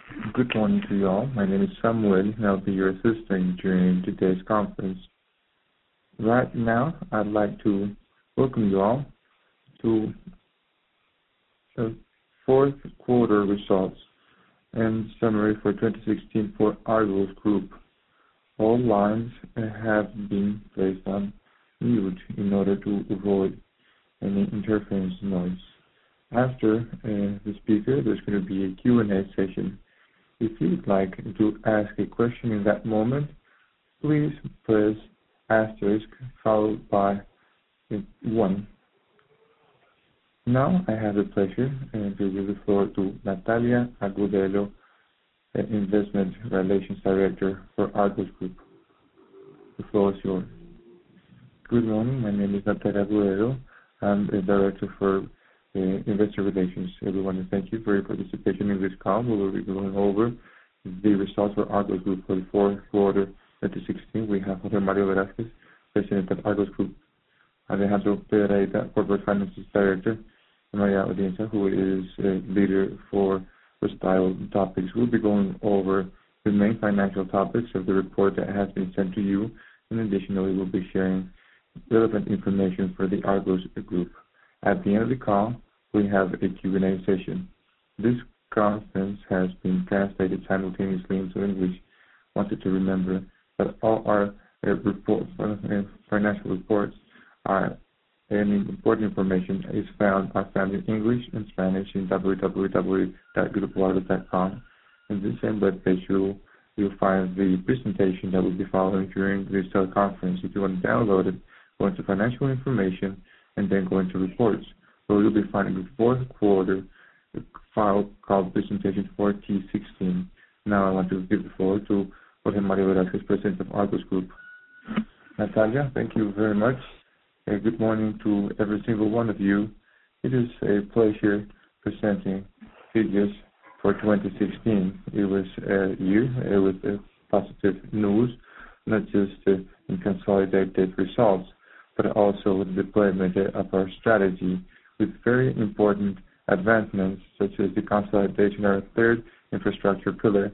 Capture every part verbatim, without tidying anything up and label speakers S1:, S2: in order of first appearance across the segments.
S1: Good morning to you all. My name is Samuel, and I'll be your assistant during today's conference. Right now, I'd like to welcome you all to the fourth quarter results and summary for twenty sixteen for Argos Group. All lines have been placed on mute in order to avoid any interference noise. After uh, the speaker, there's going to be a Q and A session. If you'd like to ask a question in that moment, please press asterisk followed by one. Now I have the pleasure uh, to give the floor to Natalia Agudelo, uh, Investment Relations Director for Argos Group. The floor is yours. Good morning. My name is Natalia Agudelo. I'm the Director for uh, Investor Relations. Everyone, and thank you for your participation in this call. We will be going over the results for Argos Group for the fourth quarter twenty sixteen. We have Jose Mario Velázquez, President of Argos Group, Alejandro Pereira, Corporate Finances Director, and Maria Audiencia, who is a leader for versatile topics. We'll be going over the main financial topics of the report that has been sent to you. In addition, we will be sharing relevant information for the Argos Group. At the end of the call, we have a Q and A session. This conference has been translated simultaneously into English. Wanted to remember that all our uh, reports, uh, financial reports, are any important information is found are found in English and Spanish in w w w dot grupo argos dot com. In the same webpage, you'll you'll find the presentation that will be following during this teleconference. If you want to download it, go into financial information and then go into reports, where you'll be finding the fourth quarter file called Presentation four T sixteen. Now I want to give the floor to Jorge Mario Velázquez, President of Argos Group. Natalia, thank you very much. Uh, good morning to every single one of you. It is a pleasure presenting figures for twenty sixteen. It was a year uh, with uh, positive news, not just uh, in consolidated results, but also with the deployment of our strategy with very important advancements such as the consolidation of our third infrastructure pillar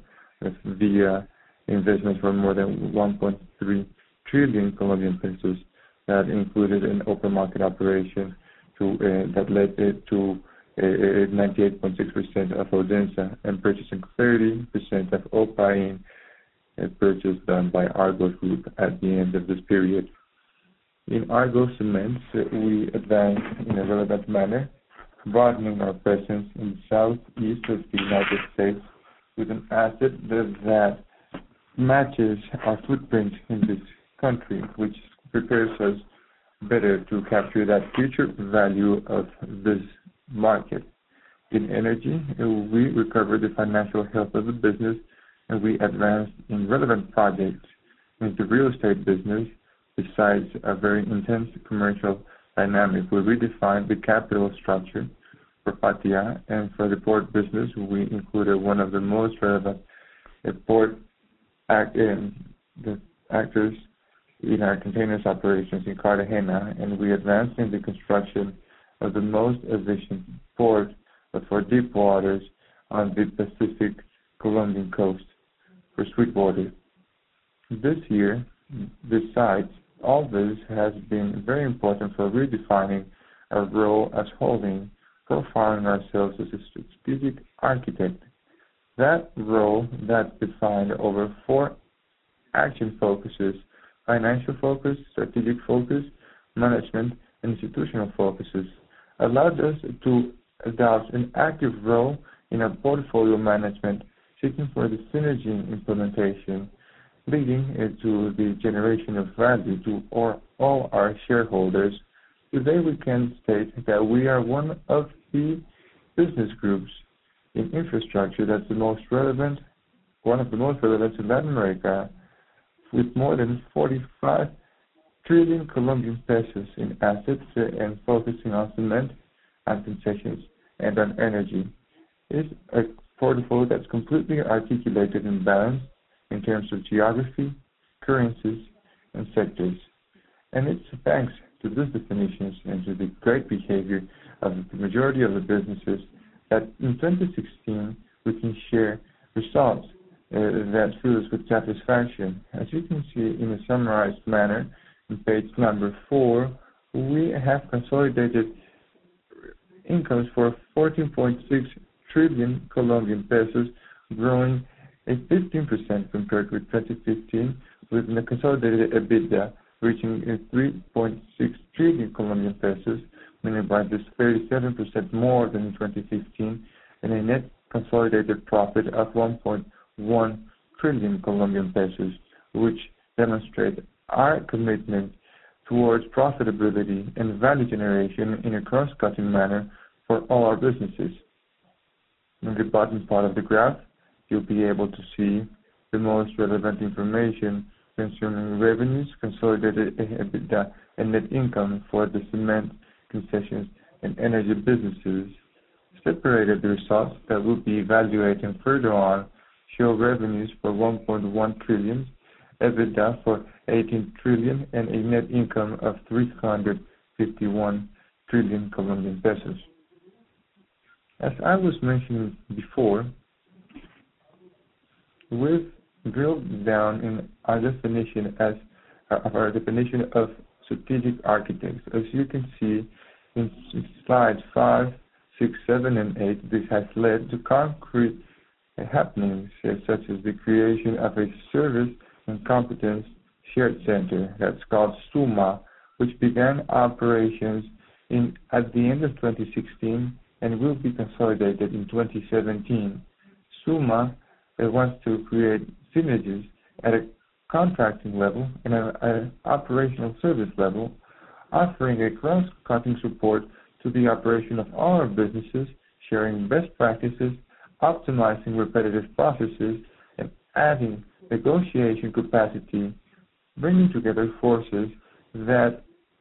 S1: via investments for more than one point three trillion Colombian pesos that included an open market operation to, uh, that led it to uh, ninety-eight point six percent of Odensa and purchasing thirty percent of Opain, a purchase done by Argos Group at the end of this period. In Argos Cements, we advanced in a relevant manner, broadening our presence in the southeast of the United States with an asset that, that matches our footprint in this country, which prepares us better to capture that future value of this market. In energy, we recovered the financial health of the business and we advanced in relevant projects in the real estate business. Besides a very intense commercial dynamic, we redefined the capital structure for Patia, and for the port business, we included one of the most relevant uh, port act, in the actors in our containers operations in Cartagena, and we advanced in the construction of the most efficient port for deep waters on the Pacific Colombian coast for Sweetwater. This year, besides all this has been very important for redefining our role as holding, profiling ourselves as a strategic architect. That role that's defined over four action focuses: financial focus, strategic focus, management, and institutional focuses, allowed us to adopt an active role in our portfolio management, seeking for the synergy implementation, leading to the generation of value to all, all our shareholders. Today we can state that we are one of the business groups in infrastructure that's the most relevant, one of the most relevant in Latin America, with more than forty-five trillion Colombian pesos in assets and focusing on cement and concessions and on energy. It's a portfolio that's completely articulated and balanced in terms of geography, currencies, and sectors. And it's thanks to these definitions and to the great behavior of the majority of the businesses that in twenty sixteen we can share results uh, that fill us with satisfaction. As you can see in a summarized manner, on page number four, we have consolidated incomes for fourteen point six trillion Colombian pesos, growing at fifteen percent compared with twenty fifteen, with a consolidated EBITDA reaching three point six trillion Colombian pesos, meaning by this thirty-seven percent more than in twenty fifteen, and a net consolidated profit of one point one trillion Colombian pesos, which demonstrate our commitment towards profitability and value generation in a cross-cutting manner for all our businesses. In the bottom part of the graph, you'll be able to see the most relevant information concerning revenues, consolidated EBITDA, and net income for the cement, concessions, and energy businesses. Separated the results that will be evaluating further on show revenues for one point one trillion, EBITDA for eighteen trillion, and a net income of three hundred fifty-one trillion Colombian pesos. As I was mentioning before, we've drilled down in our definition as of our definition of strategic architects. As you can see in slides five, six, seven, and eight, this has led to concrete happenings such as the creation of a service and competence shared center that's called SUMA, which began operations in at the end of twenty sixteen and will be consolidated in twenty seventeen. SUMA uh, wants to create synergies at a contracting level and an operational service level, offering a cross-cutting support to the operation of all our businesses, sharing best practices, optimizing repetitive processes, and adding negotiation capacity, bringing together forces that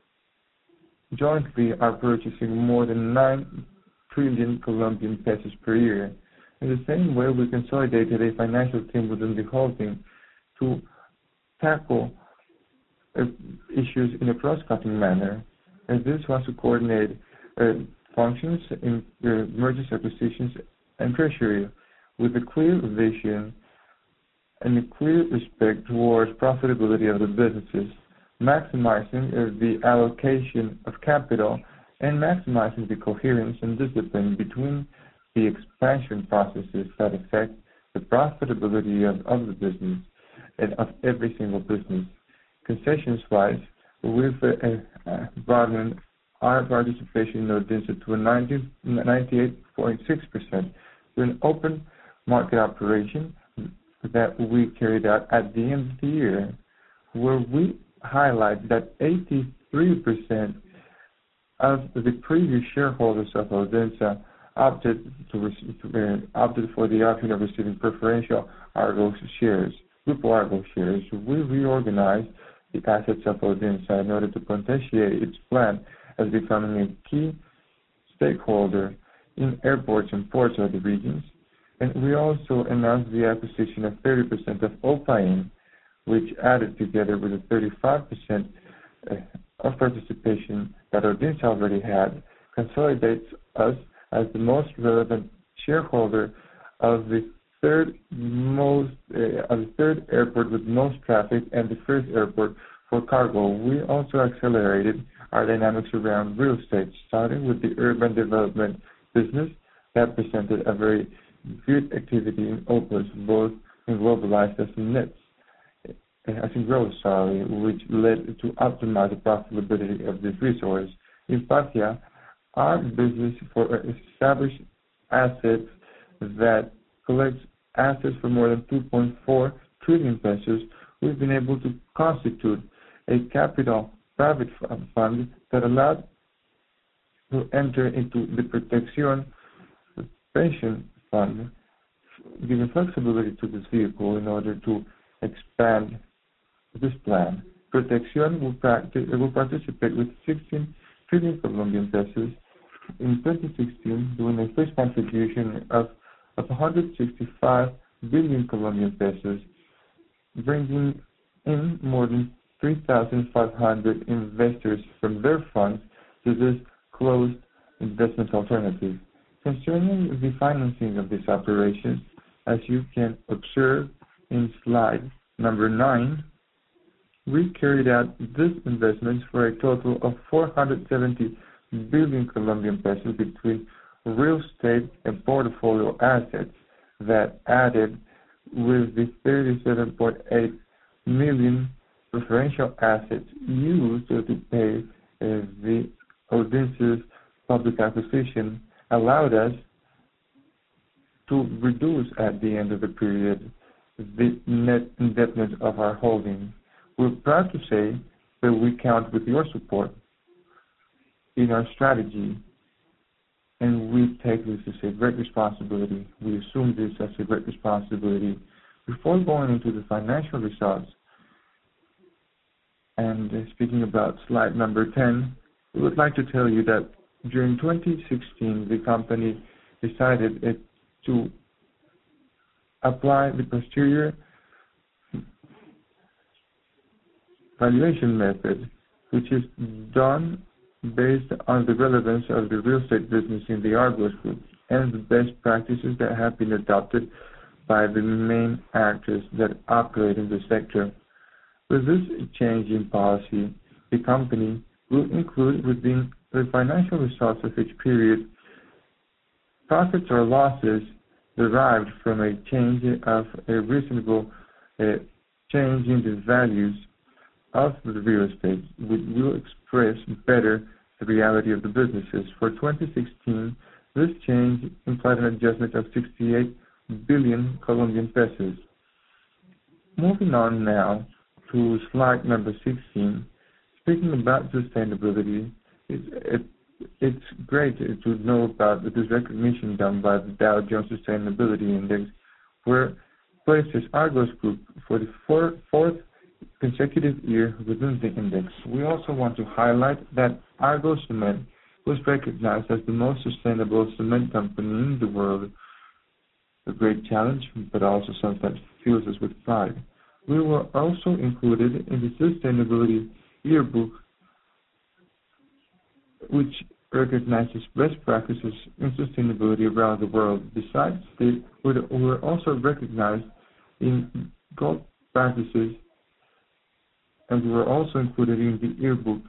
S1: jointly are purchasing more than nine trillion Colombian pesos per year. In the same way, we consolidated a financial team within the holding to tackle uh, issues in a cross-cutting manner, and this was to coordinate uh, functions in uh, mergers, acquisitions, and treasury with a clear vision and a clear respect towards profitability of the businesses, maximizing uh, the allocation of capital and maximizing the coherence and discipline between the expansion processes that affect the profitability of, of the business and of every single business. Concessions-wise, we've uh, uh, broadened our participation in Odensa to a ninety-eight point six percent to an open market operation that we carried out at the end of the year, where we highlight that eighty-three percent of the previous shareholders of Odensa opted to, receive, uh, opted for the option of receiving preferential Argos shares, Grupo Argos shares. We reorganized the assets of Odensa in order to potentiate its plan as becoming a key stakeholder in airports and ports of the regions. And we also announced the acquisition of thirty percent of OPAIN, which added together with the thirty-five percent of participation that Odensa already had, consolidates us as the most relevant shareholder of the third most uh, of the third airport with most traffic and the first airport for cargo. We also accelerated our dynamics around real estate, starting with the urban development business that presented a very good activity in Opus, both in globalized as in nets, as in growth, sorry, which led to optimize the profitability of this resource. In Patria, our business for established assets that collects assets for more than two point four trillion pesos, we've been able to constitute a capital private fund that allowed to enter into the Protección pension fund, giving flexibility to this vehicle in order to expand this plan. Protección will, practice, will participate with sixteen trillion Colombian pesos in twenty sixteen, doing a first contribution of, of one hundred sixty-five billion Colombian pesos, bringing in more than three thousand five hundred investors from their funds to this closed investment alternative. Concerning the financing of these operations, As you can observe in slide number nine, we carried out these investments for a total of four hundred seventy billion Colombian pesos between real estate and portfolio assets that added with the thirty-seven point eight million preferential assets used to pay uh, the Audiencia's public acquisition allowed us to reduce at the end of the period the net indebtedness of our holding. We're proud to say that we count with your support in our strategy, and we take this as a great responsibility. We assume this as a great responsibility. Before going into the financial results, and uh, speaking about slide number ten, we would like to tell you that during twenty sixteen, the company decided it to apply the posterior valuation method, which is done based on the relevance of the real estate business in the Argos Group and the best practices that have been adopted by the main actors that operate in the sector. With this change in policy, the company will include within the financial results of each period profits or losses derived from a change of a reasonable uh, change in the values of the real estate, which will express better the reality of the businesses. For twenty sixteen, this change implied an adjustment of sixty-eight billion Colombian pesos. Moving on now to slide number sixteen, speaking about sustainability, it's, it, it's great to know about this recognition done by the Dow Jones Sustainability Index, where places Argos Group for the four, fourth consecutive year within the index. We also want to highlight that Argos Cement was recognized as the most sustainable cement company in the world. A great challenge, but also something that fills us with pride. We were also included in the Sustainability Yearbook, which recognizes best practices in sustainability around the world. Besides this, we were also recognized in gold practices, and we were also included in the yearbook,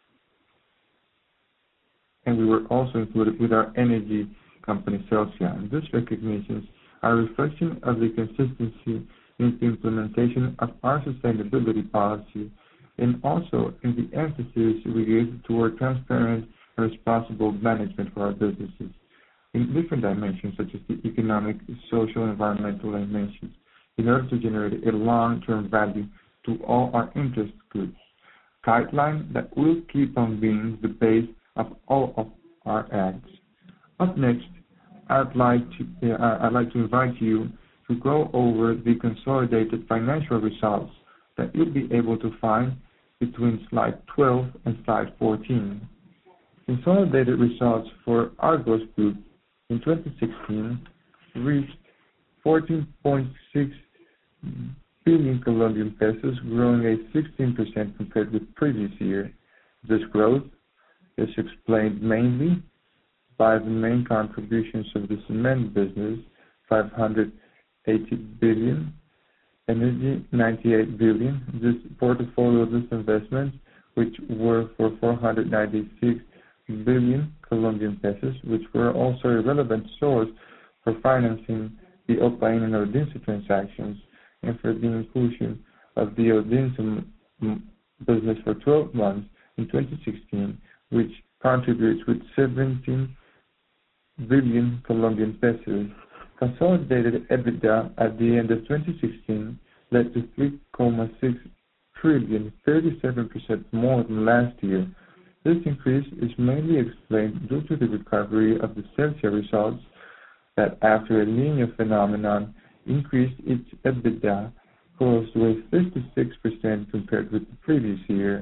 S1: and we were also included with our energy company, Celsia. And these recognitions are a reflection of the consistency in the implementation of our sustainability policy, and also in the emphasis we give toward transparent and responsible management for our businesses in different dimensions, such as the economic, social, environmental dimensions, in order to generate a long-term value to all our interest groups, guideline that will keep on being the base of all of our acts. Up next, I'd like to uh, I'd like to invite you to go over the consolidated financial results that you'll be able to find between slide twelve and slide fourteen. Consolidated results for Argos Group in twenty sixteen reached fourteen point six billion Colombian pesos, growing at sixteen percent compared with previous year. This growth is explained mainly by the main contributions of the cement business, five hundred eighty billion, energy, ninety-eight billion, this portfolio of disinvestments, which were for four hundred ninety-six billion Colombian pesos, which were also a relevant source for financing the Opain and Audiencia transactions, and for the inclusion of the Audiencia business for twelve months in twenty sixteen, which contributes with seventeen billion Colombian pesos. Consolidated EBITDA at the end of twenty sixteen led to three point six trillion, thirty-seven percent more than last year. This increase is mainly explained due to the recovery of the Celsia results that, after a Niño phenomenon, increased its EBITDA close to a fifty-six percent compared with the previous year,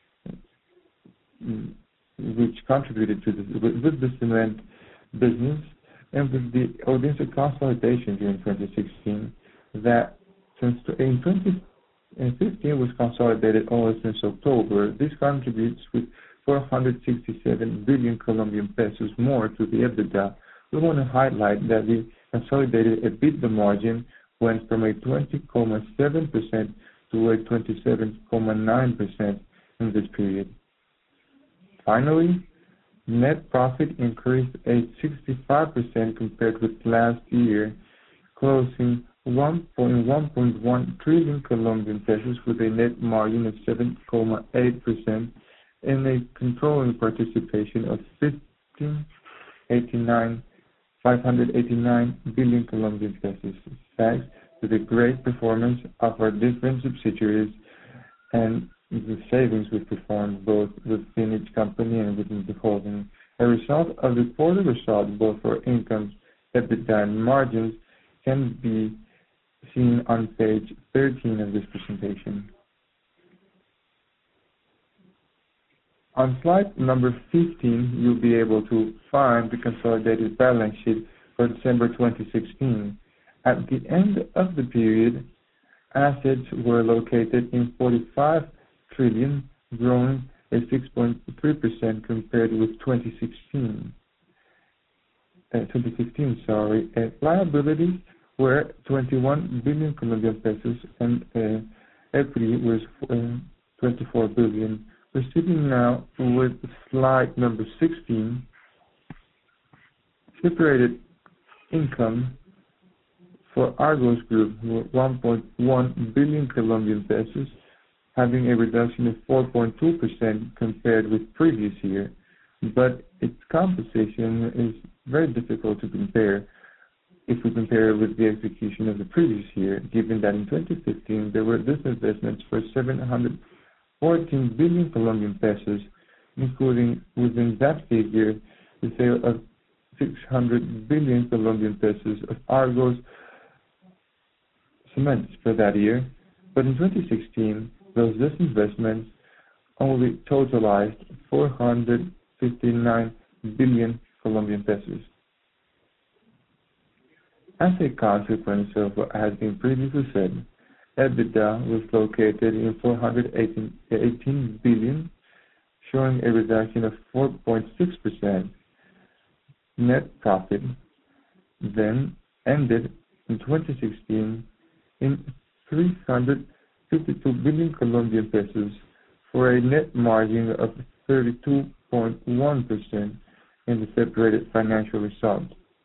S1: which contributed to the, with the cement business and with the Audiencia consolidation during twenty sixteen, that since in twenty fifteen was consolidated only since October. This contributes with four hundred sixty-seven billion Colombian pesos more to the EBITDA. We want to highlight that the consolidated EBITDA margin went from a twenty point seven percent to a twenty-seven point nine percent in this period. Finally, net profit increased a sixty-five percent compared with last year, closing one point one trillion Colombian pesos with a net margin of seven point eight percent and a controlling participation of fifteen five hundred eighty-nine billion Colombian pesos, thanks to the great performance of our different subsidiaries and the savings we performed both within each company and within the holding. A result of the quarter result, both for incomes, EBITDA, and margins, can be seen on page thirteen of this presentation. On slide number fifteen, you'll be able to find the consolidated balance sheet for December twenty sixteen. At the end of the period, assets were located in forty-five trillion, growing a six point three percent compared with twenty sixteen. Uh, twenty fifteen, sorry. Uh, liabilities were twenty-one billion Colombian pesos and uh, equity was uh, twenty-four billion. Proceeding now with slide number sixteen, separated income for Argos Group were one point one billion Colombian pesos, having a reduction of four point two percent compared with previous year, but its composition is very difficult to compare if we compare it with the execution of the previous year, given that in twenty fifteen there were disinvestments for seven hundred fourteen billion Colombian pesos, including within that figure the sale of six hundred billion Colombian pesos of Argos cements for that year. But in twenty sixteen, those disinvestments only totalized four hundred fifty-nine billion Colombian pesos. As a consequence of what has been previously said, EBITDA was located in four hundred eighteen billion, showing a reduction of four point six percent. Net profit then ended in twenty sixteen in three hundred fifty-two billion Colombian pesos for a net margin of thirty-two point one percent in the separated financial result.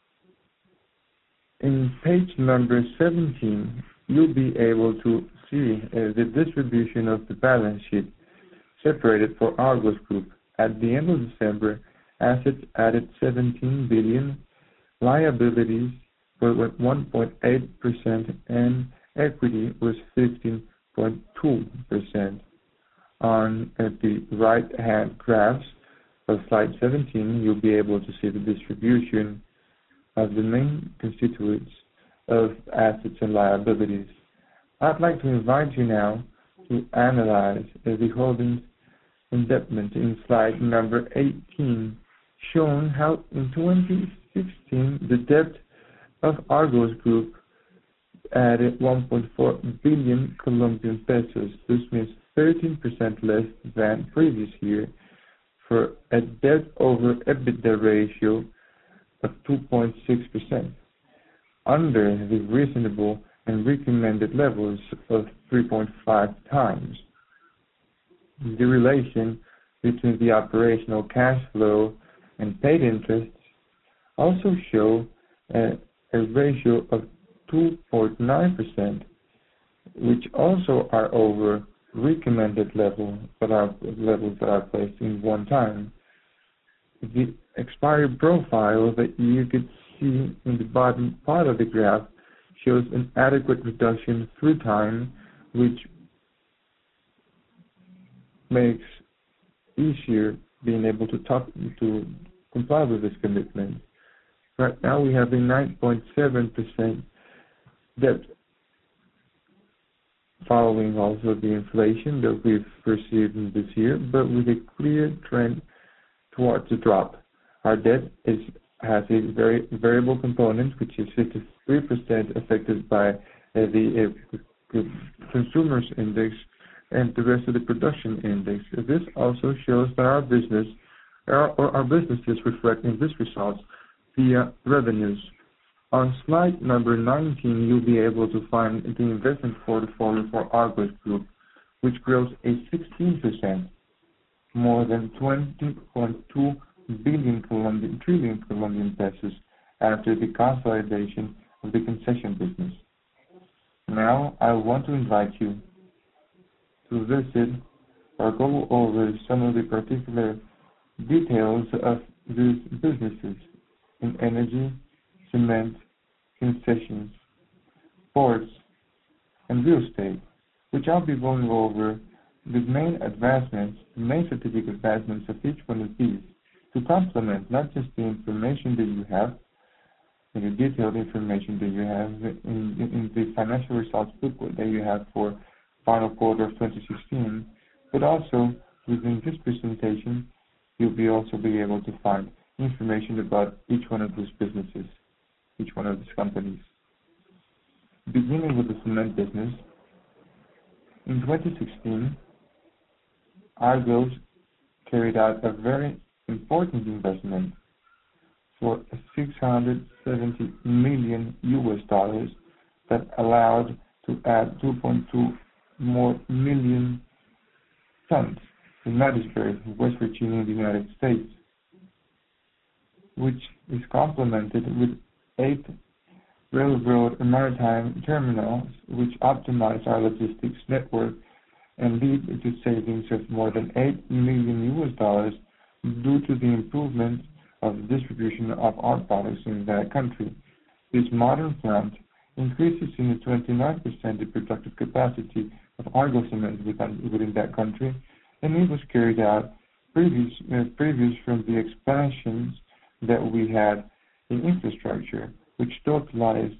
S1: In page number seventeen, you'll be able to see uh, the distribution of the balance sheet separated for Argos Group. At the end of December, assets added seventeen billion, liabilities were one point eight percent, and equity was fifteen point two percent. On uh, the right-hand graphs of slide seventeen, you'll be able to see the distribution of the main constituents of assets and liabilities. I'd like to invite you now to analyze uh, the holdings indebtedness in slide number eighteen, showing how in twenty sixteen the debt of Argos Group added one point four billion Colombian pesos. This means thirteen percent less than previous year, for a debt over EBITDA ratio of two point six percent, under the reasonable and recommended levels of three point five times. The relation between the operational cash flow and paid interests also show a, a ratio of two point nine percent, which also are over recommended level that are levels that are placed in one time. The expiry profile that you could see in the bottom part of the graph shows an adequate reduction through time, which makes easier being able to talk to comply with this commitment. Right now we have a nine point seven percent debt, following also the inflation that we've perceived in this year, but with a clear trend towards a drop. Our debt is has a very variable component, which is fifty-three percent affected by uh, the uh, consumers index and the rest of the production index. This also shows that our business, our, or our businesses reflect in this results via revenues. On slide number nineteen, you'll be able to find the investment portfolio for Argos Group, which grows a sixteen percent, more than twenty point two billion Colombian, trillion Colombian pesos after the consolidation of the concession business. Now, I want to invite you to visit or go over some of the particular details of these businesses in energy, cement, concessions, ports, and real estate, which I'll be going over the main advancements, the main strategic advancements of each one of these to complement not just the information that you have, and the detailed information that you have in, in the financial results booklet that you have for final quarter of twenty sixteen, but also within this presentation, you'll be also be able to find information about each one of these businesses, each one of these companies. Beginning with the cement business, in twenty sixteen, Argos carried out a very important investment for six hundred seventy million U S dollars that allowed to add two point two more million tons in Mattisburg, West Virginia, in the United States, which is complemented with eight railroad and maritime terminals which optimize our logistics network and lead to savings of more than eight million U S dollars due to the improvement of the distribution of our products in that country. This modern plant increases in the twenty-nine percent the productive capacity of Argos cement within, within that country, and it was carried out previous, uh, previous from the expansions that we had in infrastructure, which totalized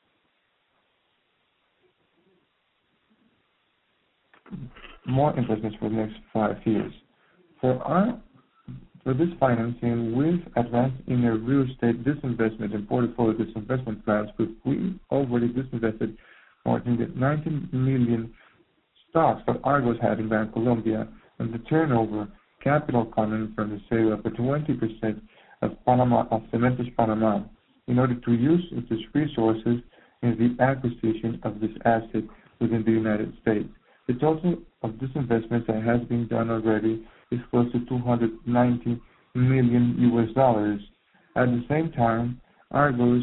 S1: more investments for the next five years. For our for this financing, we've advanced in a real estate disinvestment and portfolio disinvestment plans, but we already disinvested more than nineteen million stocks that Argos had in Bancolombia, and the turnover capital coming from the sale of the twenty percent of Panama of Cementos Panama in order to use these resources in the acquisition of this asset within the United States. The total of this investment that has been done already is close to two hundred ninety million U S dollars. At the same time, Argos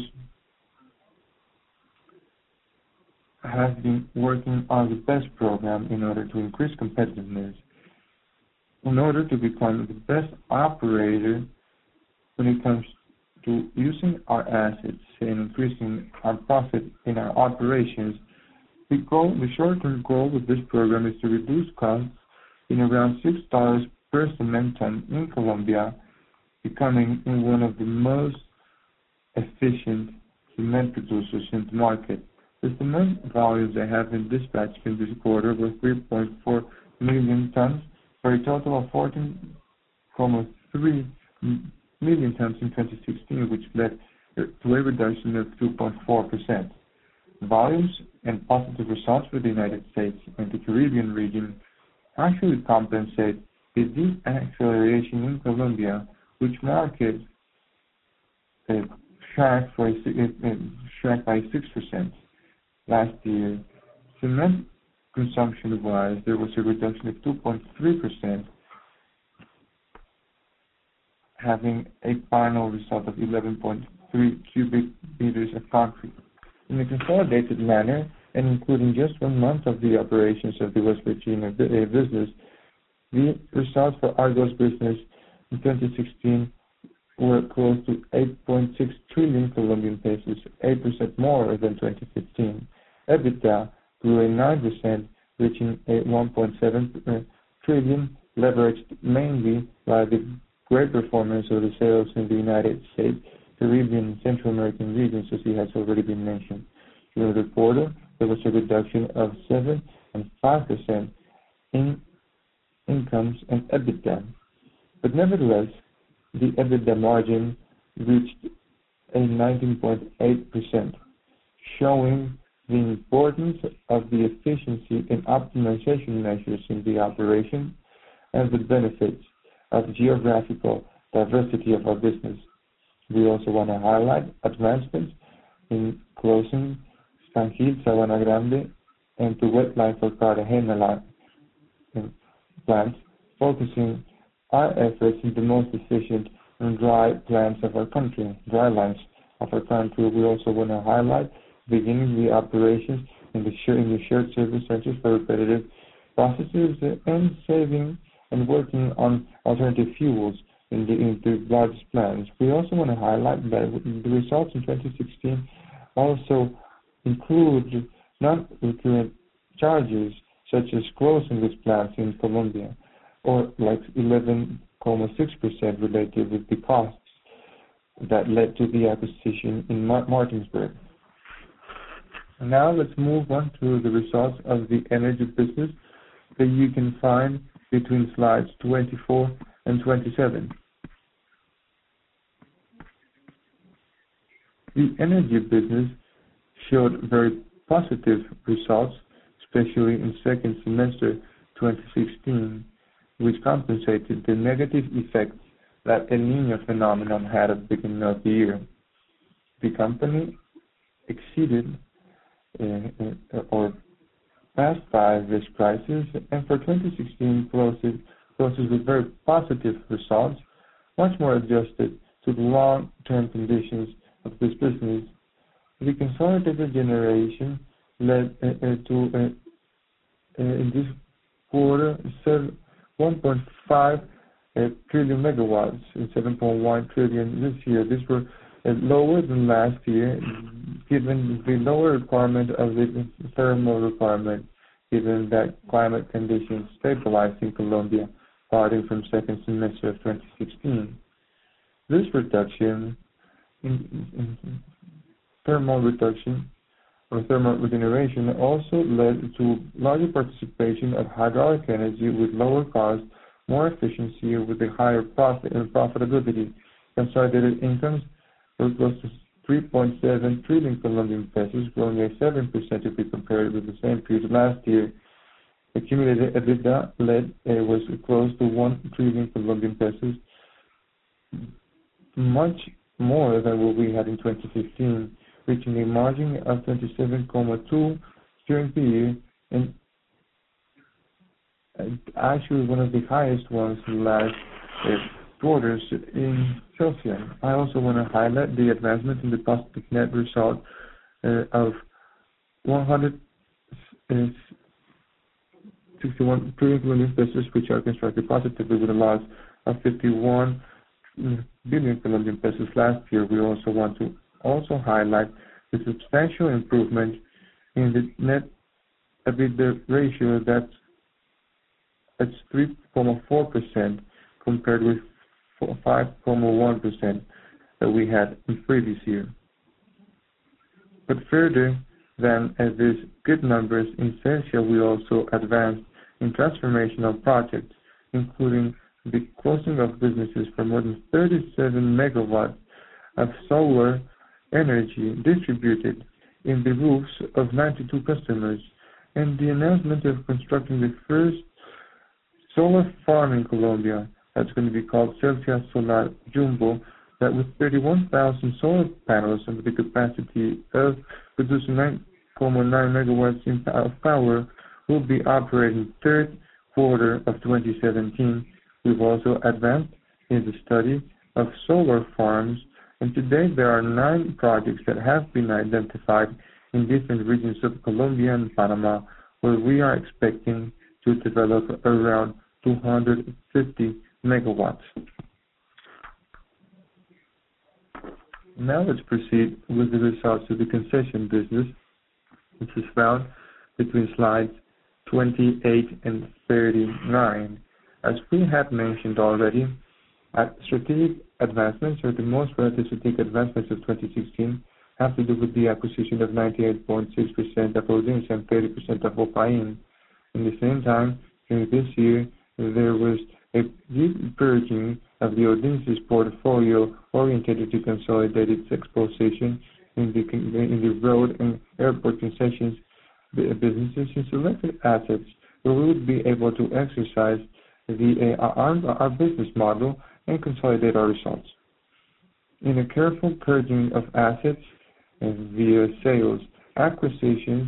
S1: has been working on the BEST program in order to increase competitiveness, in order to become the best operator when it comes to using our assets and increasing our profit in our operations. The goal, the short-term goal with this program is to reduce costs in around six dollars per cement ton in Colombia, becoming one of the most efficient cement producers in the market. The cement volumes that have been dispatched in this quarter were three point four million tons, for a total of fourteen point three million tons in twenty sixteen, which led to a reduction of two point four percent. Volumes and positive results for the United States and the Caribbean region actually compensate the deceleration in Colombia, which market uh, shrank, for a, uh, shrank by six percent last year. Cement consumption-wise, there was a reduction of two point three percent, having a final result of eleven point three cubic meters of concrete. In a consolidated manner, and including just one month of the operations of the West Virginia business, the results for Argos business in twenty sixteen were close to eight point six trillion Colombian pesos, eight percent more than twenty fifteen. EBITDA grew at nine percent, reaching a one point seven trillion, leveraged mainly by the great performance of the sales in the United States, Caribbean, and Central American regions, as it has already been mentioned. During the quarter, there was a reduction of seven and five percent in incomes and EBITDA. But nevertheless, the EBITDA margin reached a nineteen point eight percent, showing the importance of the efficiency and optimization measures in the operation and the benefits of geographical diversity of our business. We also want to highlight advancements in closing San Gil, Sabana Grande, and the wet line for Cartagena line plants, focusing our efforts in the most efficient and dry plants of our country, dry lines of our country. We also want to highlight beginning the operations in the shared, in the shared service centers for repetitive processes and saving and working on alternative fuels in the, in the largest plants. We also want to highlight that the results in twenty sixteen also include non-recurrent charges such as closing these plants in Colombia, or like eleven point six percent related with the costs that led to the acquisition in Martinsburg. Now let's move on to the results of the energy business that you can find between slides twenty-four and twenty-seven. The energy business showed very positive results, especially in second semester twenty sixteen, which compensated the negative effects that El Niño phenomenon had at the beginning of the year. The company exceeded uh, uh, or passed by this crisis, and for twenty sixteen closes, closes with very positive results, much more adjusted to the long-term conditions of this business. The consolidated generation led uh, uh, to, uh, uh, in this quarter, one point five uh, trillion megawatts and seven point one trillion this year. These were uh, lower than last year, given the lower requirement of the thermal requirement, given that climate conditions stabilized in Colombia starting from second semester of twenty sixteen. This reduction in, in, in thermal reduction or thermal regeneration also led to larger participation of hydraulic energy with lower cost, more efficiency, with a higher profit and profitability. Consolidated incomes were close to three point seven trillion Colombian pesos, growing at seven percent if we compare it with the same period last year. Accumulated EBITDA led uh, was close to one trillion Colombian pesos, much more than what we had in twenty fifteen, reaching a margin of twenty-seven point two during the year, and actually one of the highest ones in the last uh, quarters in Celsius. I also want to highlight the advancement in the positive net result uh, of one hundred sixty-one trillion pesos, which are constructed positively with a loss of fifty-one billion Colombian pesos last year. We also want to also highlight the substantial improvement in the net EBITDA ratio that's at three point four percent compared with five point one percent that we had in previous year. But further than uh, these good numbers in Celsius, we also advanced in transformational projects, including the closing of businesses for more than thirty-seven megawatts of solar energy distributed in the roofs of ninety-two customers, and the announcement of constructing the first solar farm in Colombia that's going to be called Celsius Solar Jumbo, that with thirty-one thousand solar panels and with the capacity of producing nine point nine megawatts in of power will be operating third quarter of twenty seventeen. We've also advanced in the study of solar farms, and today there are nine projects that have been identified in different regions of Colombia and Panama, where we are expecting to develop around two hundred fifty megawatts. Now let's proceed with the results of the concession business, which is found between slides twenty-eight and thirty-nine. As we have mentioned already, at strategic advancements, or the most relative strategic advancements of twenty sixteen, have to do with the acquisition of ninety-eight point six percent of Odins and thirty percent of Opain. In the same time, during this year, there was a deep purging of the Odins' portfolio oriented to consolidate its exposition in the, in the road and airport concessions businesses in selected assets, where we would be able to exercise the, uh, our, our business model and consolidate our results. In a careful purging of assets, via sales acquisitions.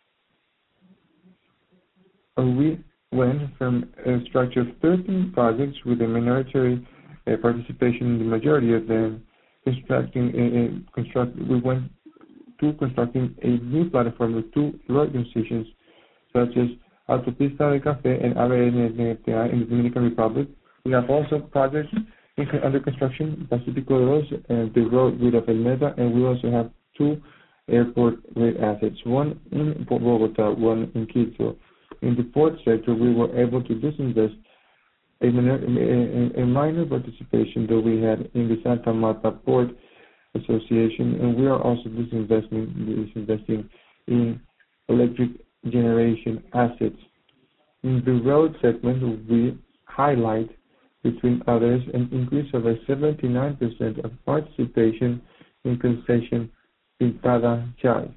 S1: We went from a structure of thirteen projects with a minority uh, participation in the majority of them. Constructing a, a construct, we went to constructing a new platform with two road concessions, such as Autopista de Café and A B N N T A in the Dominican Republic. We have also projects in, under construction, Pacifico dos, and the road with Apelmeta, and we also have two airport rate assets, one in Bogota, one in Quito. In the port sector, we were able to disinvest a minor, a, a minor participation that we had in the Santa Marta Port Association, and we are also disinvesting, disinvesting in electric generation assets. In the road segment, we highlight, between others, an increase of a seventy-nine percent of participation in concession Pintada Chai,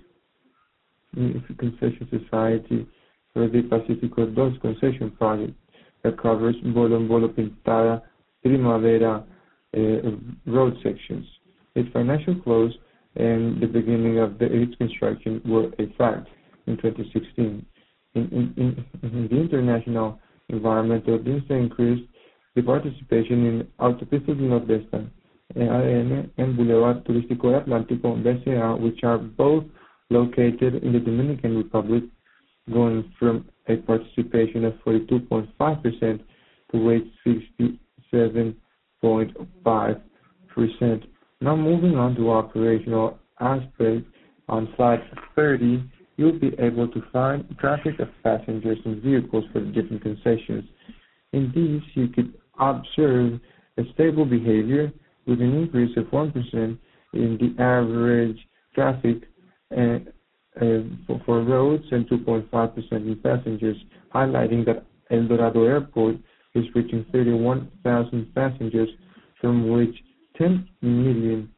S1: in the concession society for the Pacifico dos concession project that covers Bolo Bolo Pintada Primavera uh, road sections. Its financial close and the beginning of the, its construction were a fact in twenty sixteen. In, in, in, in the international environmental, this increased the participation in Autopista del Nordeste, A D N, and Boulevard Turístico Atlántico, B C A, which are both located in the Dominican Republic, going from a participation of forty-two point five percent to a sixty-seven point five percent. Now moving on to operational aspects, on slide thirty, you'll be able to find traffic of passengers and vehicles for the different concessions. In these, you could observe a stable behavior with an increase of one percent in the average traffic uh, uh, for, for roads and two point five percent in passengers, highlighting that El Dorado Airport is reaching thirty-one thousand passengers, from which ten million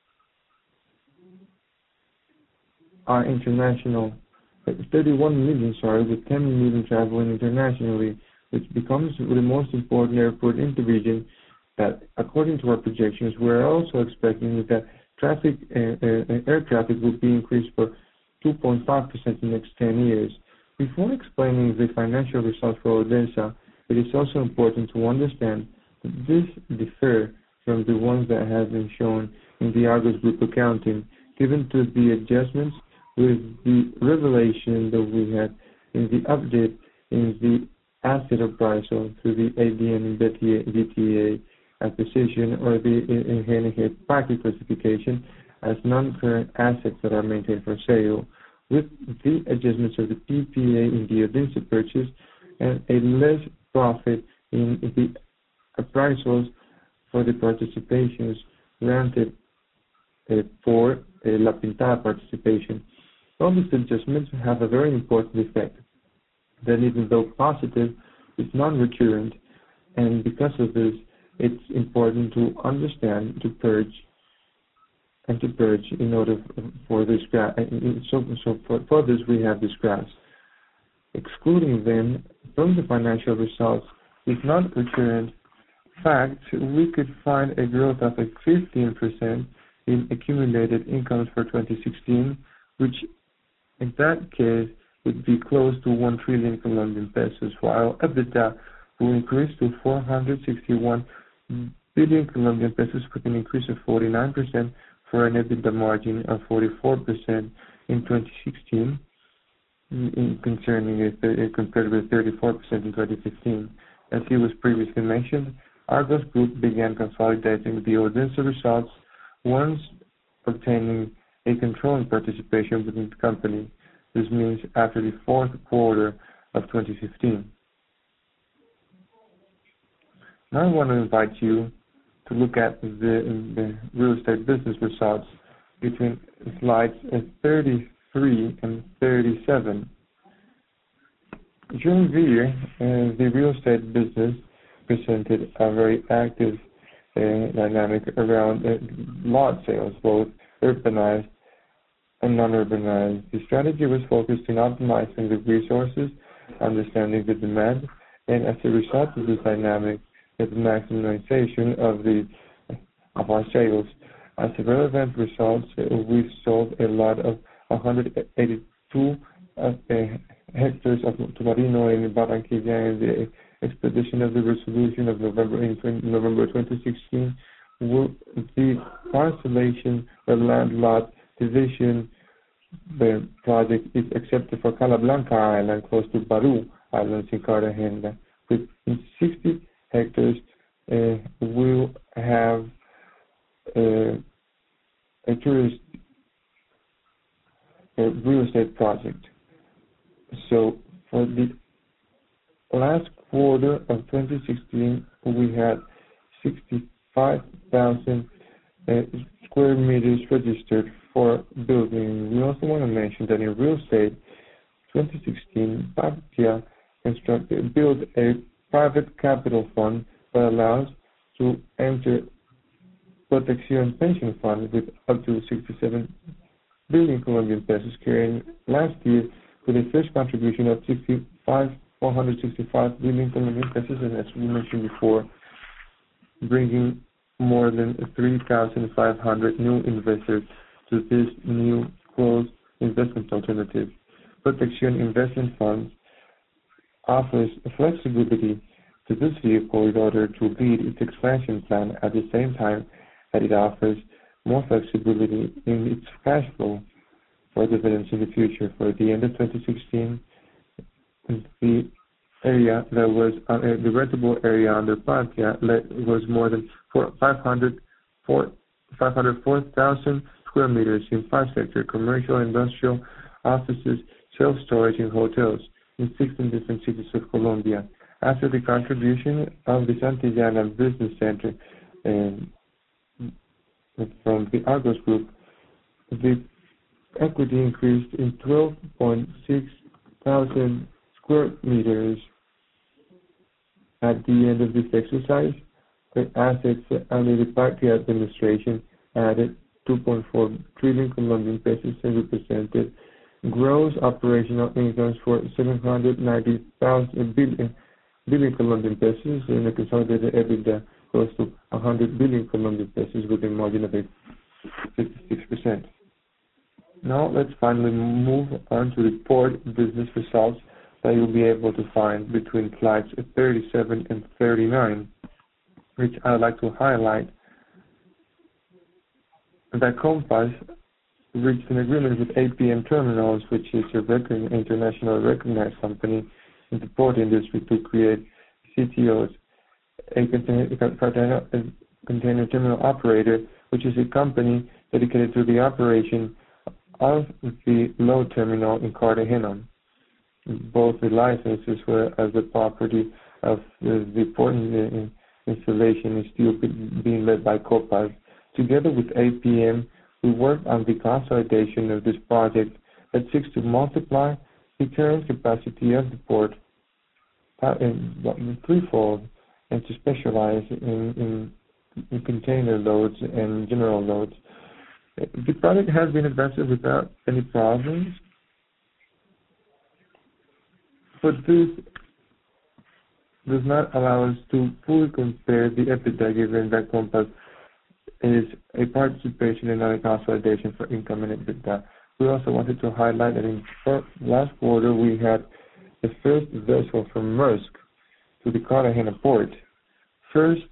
S1: are international, thirty-one million, sorry, with ten million traveling internationally, which becomes the most important airport in the region. That, according to our projections, we're also expecting that traffic, uh, uh, air traffic will be increased for two point five percent in the next ten years. Before explaining the financial results for Odensa, it is also important to understand that this differ from the ones that have been shown in the Argos Group accounting, given to the adjustments with the revelation that we had in the update in the asset appraisal through the A D N and B T A acquisition, or the G N G packet classification as non-current assets that are maintained for sale, with the adjustments of the P P A in the Odensa purchase and a less profit in the appraisals for the participations granted uh, for uh, La Pintada participation. All these adjustments have a very important effect, that even though positive, is non-recurrent, and because of this, it's important to understand, to purge, and to purge in order for this graph. So, so for, for this, we have this graph. Excluding them from the financial results with non-recurrent facts, we could find a growth of like fifteen percent in accumulated incomes for twenty sixteen, which in that case would be close to one trillion Colombian pesos, while EBITDA will increase to four hundred sixty-one billion Colombian pesos, with an increase of forty-nine percent for an EBITDA margin of forty-four percent in twenty sixteen, in concerning it, uh, compared with thirty-four percent in twenty fifteen. As it was previously mentioned, Argos Group began consolidating the Odensa results once obtaining a controlling participation within the company. This means after the fourth quarter of twenty fifteen. Now I want to invite you to look at the, the real estate business results between slides thirty-three and thirty-seven. During the year, uh, the real estate business presented a very active uh, dynamic around uh, lot sales, both urbanized and non-urbanized. The strategy was focused on optimizing the resources, understanding the demand, and as a result of this dynamic, the maximization of the of our sales. As relevant results, uh, we've sold a lot of one hundred eighty-two uh, hectares of Tubarino in Barranquilla in the expedition of the resolution of November in November twenty sixteen. The parcellation or land lot division the project is accepted for Calablanca Island, close to Baru Islands in Cartagena. With sixty hectares, uh, we'll have uh, a tourist uh, real estate project. So for the last quarter of twenty sixteen, we had sixty-five thousand uh, square meters registered for building. We also want to mention that in real estate, twenty sixteen, Bankia constructed, built a private capital fund that allows to enter Protección Pension Fund with up to sixty-seven billion Colombian pesos, carrying last year with a first contribution of sixty-five, four hundred sixty-five billion Colombian pesos, and as we mentioned before, bringing more than three thousand five hundred new investors to this new closed investment alternative. Protección Investment Funds offers flexibility to this vehicle in order to lead its expansion plan at the same time that it offers more flexibility in its cash flow for dividends in the future. For the end of twenty sixteen, the area that was uh, the rentable area under Bankia was more than five hundred four thousand square meters in five sectors: commercial, industrial, offices, self-storage, and hotels in sixteen different cities of Colombia. After the contribution of the Santillana Business Center and from the Argos Group, the equity increased in twelve point six thousand square meters. At the end of this exercise, the assets under the Bankia administration added two point four trillion Colombian pesos and represented gross operational incomes for seven hundred ninety thousand billion, billion Colombian pesos and a consolidated EBITDA close to one hundred billion Colombian pesos with a margin of fifty-six percent. Now let's finally move on to the port business results that you'll be able to find between slides thirty-seven and thirty-nine, which I'd like to highlight that Compass reached an agreement with A P M Terminals, which is a rec- international recognized company in the port industry, to create C T Os, a container, a container terminal operator, which is a company dedicated to the operation of the load terminal in Cartagena. Both the licenses were as the property of the, the port installation is still being led by Compass. Together with A P M, we worked on the consolidation of this project that seeks to multiply the current capacity of the port in threefold and to specialize in, in, in container loads and general loads. The project has been advanced without any problems, but this does not allow us to fully compare the EBITDA given that Compass is a participation in our consolidation for income and EBITDA. We also wanted to highlight that in the last quarter we had the first vessel from Maersk to the Cartagena port. First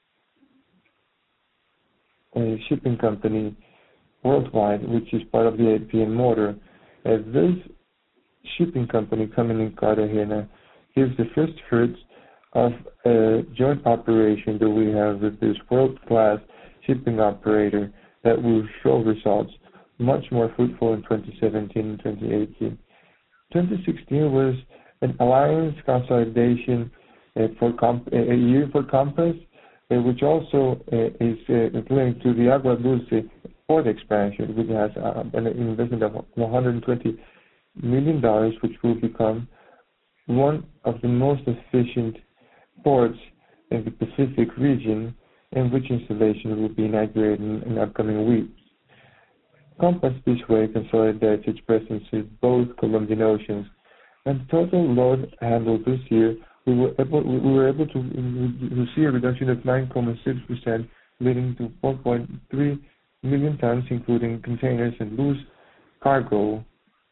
S1: a shipping company worldwide, which is part of the A P M motor. As this shipping company coming in Cartagena gives the first fruits of a joint operation that we have with this world-class shipping operator that will show results much more fruitful in twenty seventeen and twenty eighteen. twenty sixteen was an alliance consolidation uh, for comp- a year for Compass, uh, which also uh, is uh, linked to the Agua Dulce port expansion, which has uh, an investment of one hundred twenty million dollars, which will become one of the most efficient ports in the Pacific region, and which installation will be inaugurated in, in upcoming weeks. Compass this way consolidates its presence in both Colombian oceans, and total load handled this year, we were able, we were able to, to see a reduction of nine point six percent, leading to four point three million tons, including containers and loose cargo.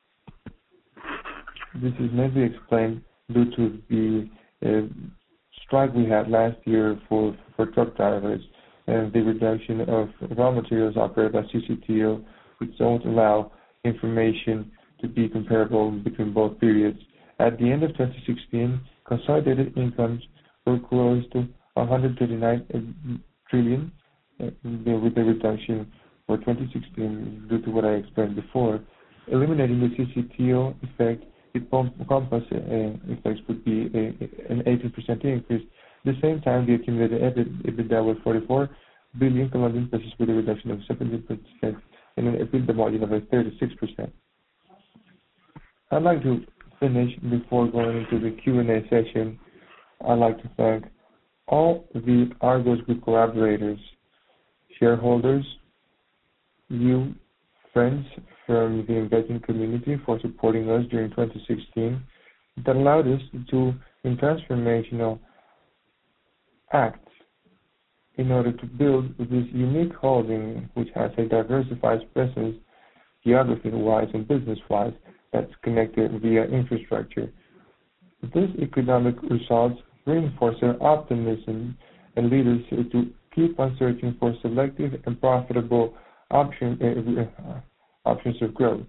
S1: This is mainly explained due to the uh, strike we had last year for, for truck drivers and the reduction of raw materials operated by C C T O, which don't allow information to be comparable between both periods. At the end of twenty sixteen, consolidated incomes were close to one hundred thirty-nine trillion, uh, with a reduction for twenty sixteen due to what I explained before. Eliminating the C C T O effect, the Compass uh, effects would be a, an eighteen percent increase. At the same time, the accumulated EBITDA was forty-four billion Colombian pesos with a reduction of seventeen percent and an EBITDA margin of thirty-six percent. I'd like to finish before going into the Q and A session. I'd like to thank all the Argos Group collaborators, shareholders, you, friends from the investing community for supporting us during twenty sixteen. That allowed us to, in transformational acts, in order to build this unique holding which has a diversified presence geography-wise and business-wise that's connected via infrastructure. This economic results reinforce our optimism and lead us to keep on searching for selective and profitable option, uh, options of growth.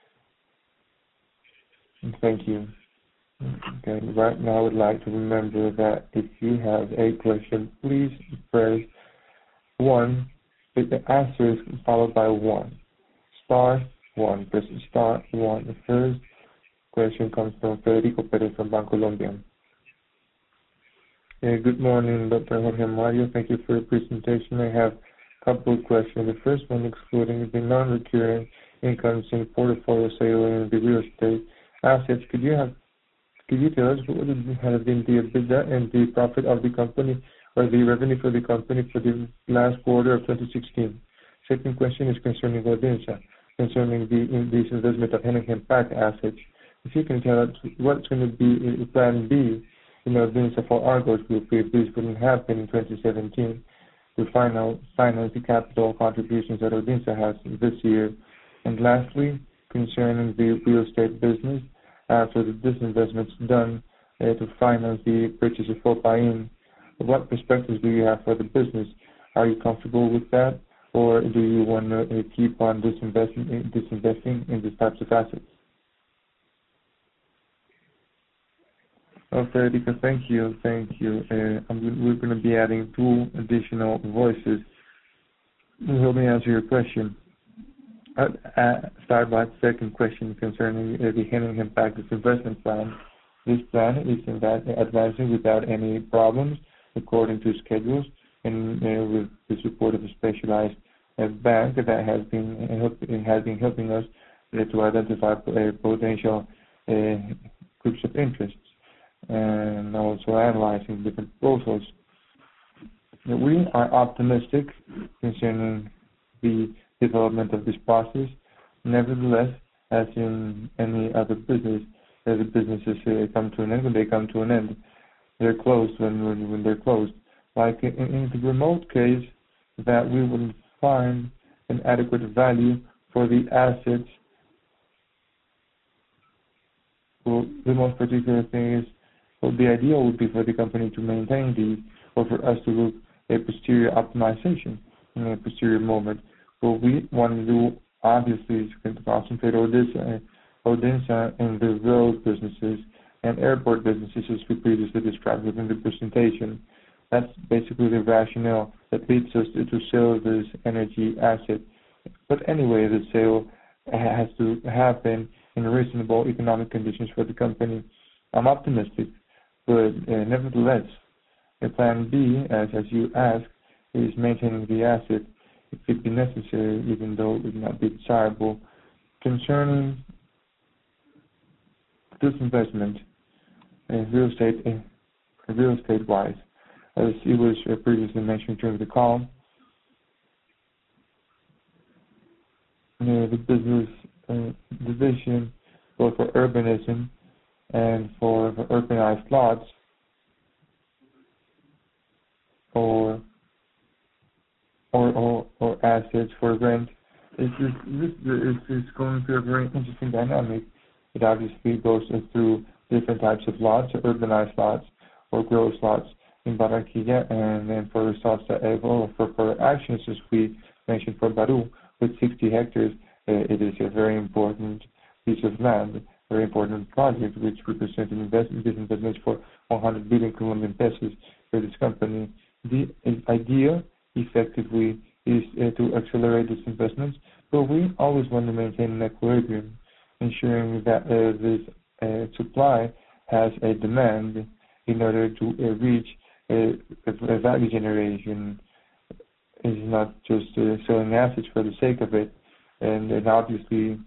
S1: And thank you. Okay, right now I would like to remember that if you have a question, please press one with the asterisk followed by one. Star one. Press star one. The first question comes from Federico Perez from Bancolombia. Uh, good morning, Doctor Jorge Mario. Thank you for your presentation. I have a couple of questions. The first one, excluding the non-recurring incomes in portfolio sale and the real estate assets, could you have Could you tell us what has been the EBITDA and the profit of the company or the revenue for the company for the last quarter of twenty sixteen? Second question is concerning Audensa, concerning the this investment of Henningen Pack assets. If you can tell us what's going to be plan B in Audensa for Argos Group if this wouldn't happen in twenty seventeen to final, finance the capital contributions that Audensa has this year. And lastly, concerning the real estate business, after the disinvestments done uh, to finance the purchase of Fopain, what perspectives do you have for the business? Are you comfortable with that, or do you want to uh, keep on disinvesting, disinvesting in these types of assets? Okay, Federico, thank you, thank you. Uh, I'm, we're going to be adding two additional voices. Help me answer your question. Uh, uh, start by the second question concerning uh, the Henningen Pack investment plan. This plan is in that advancing without any problems according to schedules and uh, with the support of a specialized uh, bank that has been uh, help, has been helping us uh, to identify uh, potential uh, groups of interests and also analyzing different proposals. We are optimistic concerning the development of this process. Nevertheless, as in any other business, as the businesses uh, come to an end, when they come to an end, they're closed when when, when they're closed. Like in, in the remote case that we wouldn't find an adequate value for the assets, well, the most particular thing is, well, the ideal would be for the company to maintain these, or for us to look at posterior optimization in a posterior moment. What we want to do, obviously, is to concentrate Audensa, Audensa and the road businesses and airport businesses, as we previously described within the presentation. That's basically the rationale that leads us to, to sell this energy asset. But anyway, the sale has to happen in reasonable economic conditions for the company. I'm optimistic, but uh, nevertheless, the plan B, as, as you asked, is maintaining the asset if it be necessary, even though it would not be desirable. Concerning this investment, uh, real estate, uh, real estate wise, as it was uh, previously mentioned during the call, uh, the business uh, division, both for urbanism and for, for urbanized lots, or or, or, or assets for rent. It's, it's, it's, it's going through a very interesting dynamic. It obviously goes through different types of lots, urbanized lots or gross lots in Barranquilla, and then for results that evolve for, for actions, as we mentioned for Baru, with sixty hectares, uh, it is a very important piece of land, very important project, which represents an investment, business investment for one hundred billion Colombian pesos for this company. The idea, effectively, is uh, to accelerate these investments, but we always want to maintain an equilibrium, ensuring that uh, this uh, supply has a demand in order to uh, reach uh, a, a value generation. Is not just uh, selling assets for the sake of it, and then obviously,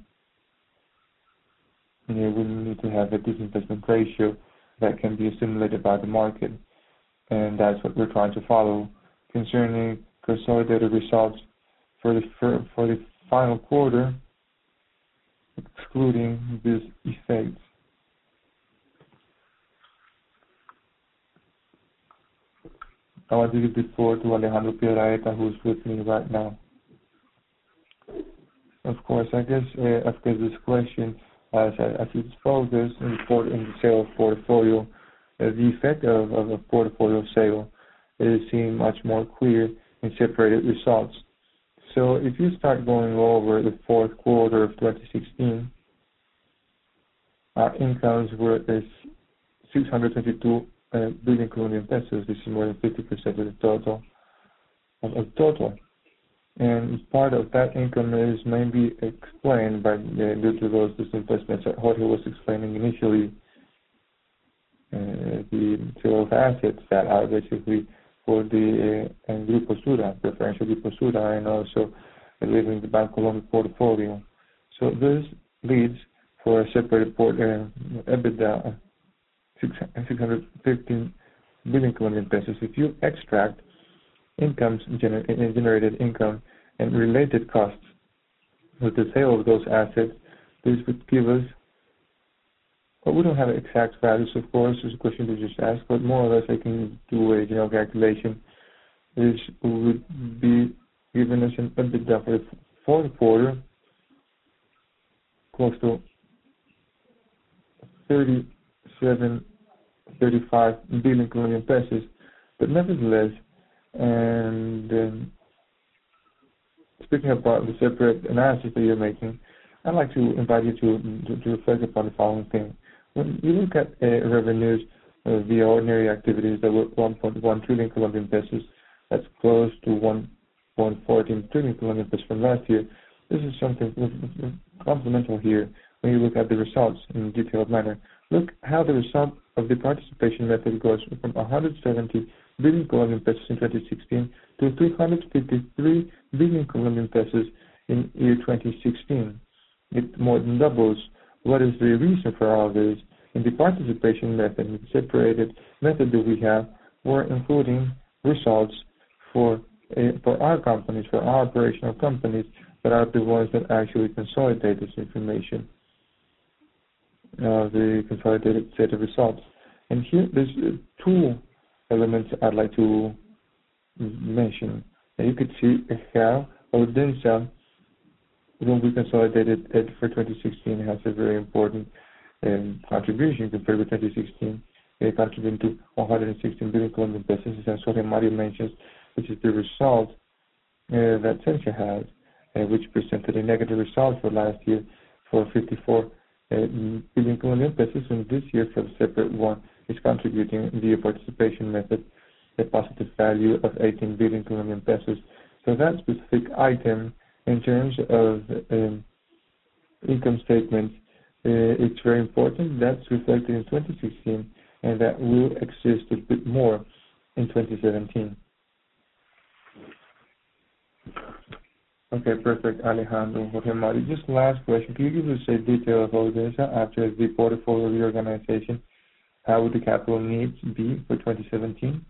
S1: you know, we need to have a disinvestment ratio that can be assimilated by the market, and that's what we're trying to follow. Concerning consolidated results for the for, for the final quarter, excluding these effects. I want to give the floor to Alejandro Piedrahita, who's with me right now. Of course, I guess uh, after this question, as as it's focused in the, in the sale of portfolio, uh, the effect of, of a portfolio sale is seen much more clear in separated results. So if you start going over the fourth quarter of twenty sixteen, our incomes were at six hundred twenty-two uh, billion Colombian pesos. This is more than fifty percent of the total. Of the total. And part of that income is maybe explained by uh, due to those disinvestments that Jorge was explaining initially, uh, the sale of assets that are basically for the uh, Grupo Sura, preferential Grupo Sura, and also uh, leaving the Bancolombia portfolio. So this leads for a separate port, uh, EBITDA six hundred fifteen billion Colombian pesos. If you extract incomes gener- generated income and related costs with the sale of those assets, this would give us, well, we don't have exact values, of course, it's a question to just ask, but more or less I can do a general calculation. This would be giving us an EBITDA for the fourth quarter close to thirty-seven, thirty-five billion Colombian pesos, but nevertheless, and um, speaking about the separate analysis that you're making, I'd like to invite you to, to, to reflect upon the following thing. When you look at uh, revenues uh, via ordinary activities that were one point one trillion Colombian pesos, that's close to one point one four trillion Colombian pesos from last year. This is something complementary here when you look at the results in a detailed manner. Look how the result of the participation method goes from one hundred seventy billion Colombian pesos in twenty sixteen to three hundred fifty-three billion Colombian pesos in year twenty sixteen. It more than doubles. What is the reason for all this? In the participation method, the separated method that we have, we're including results for uh, for our companies, for our operational companies that are the ones that actually consolidate this information, uh, the consolidated set of results. And here, there's uh, two elements I'd like to mention. And you could see how Audensa, when we consolidated it for twenty sixteen, has a very important um, contribution compared with twenty sixteen. It contributed to one hundred sixteen billion Colombian pesos, as Jorge Mario mentions, which is the result uh, that Sensia has, uh, which presented a negative result for last year for fifty-four uh, billion Colombian pesos, and this year for the separate one is contributing via participation method a positive value of eighteen billion Colombian pesos. So that specific item, in terms of um, income statement, uh, it's very important. That's reflected in twenty sixteen, and that will exist a bit more in twenty seventeen. Okay, perfect, Alejandro. Jorge Mario, just last question. Can you give us a detail of Audensa after the portfolio reorganization? How would the capital needs be for twenty seventeen?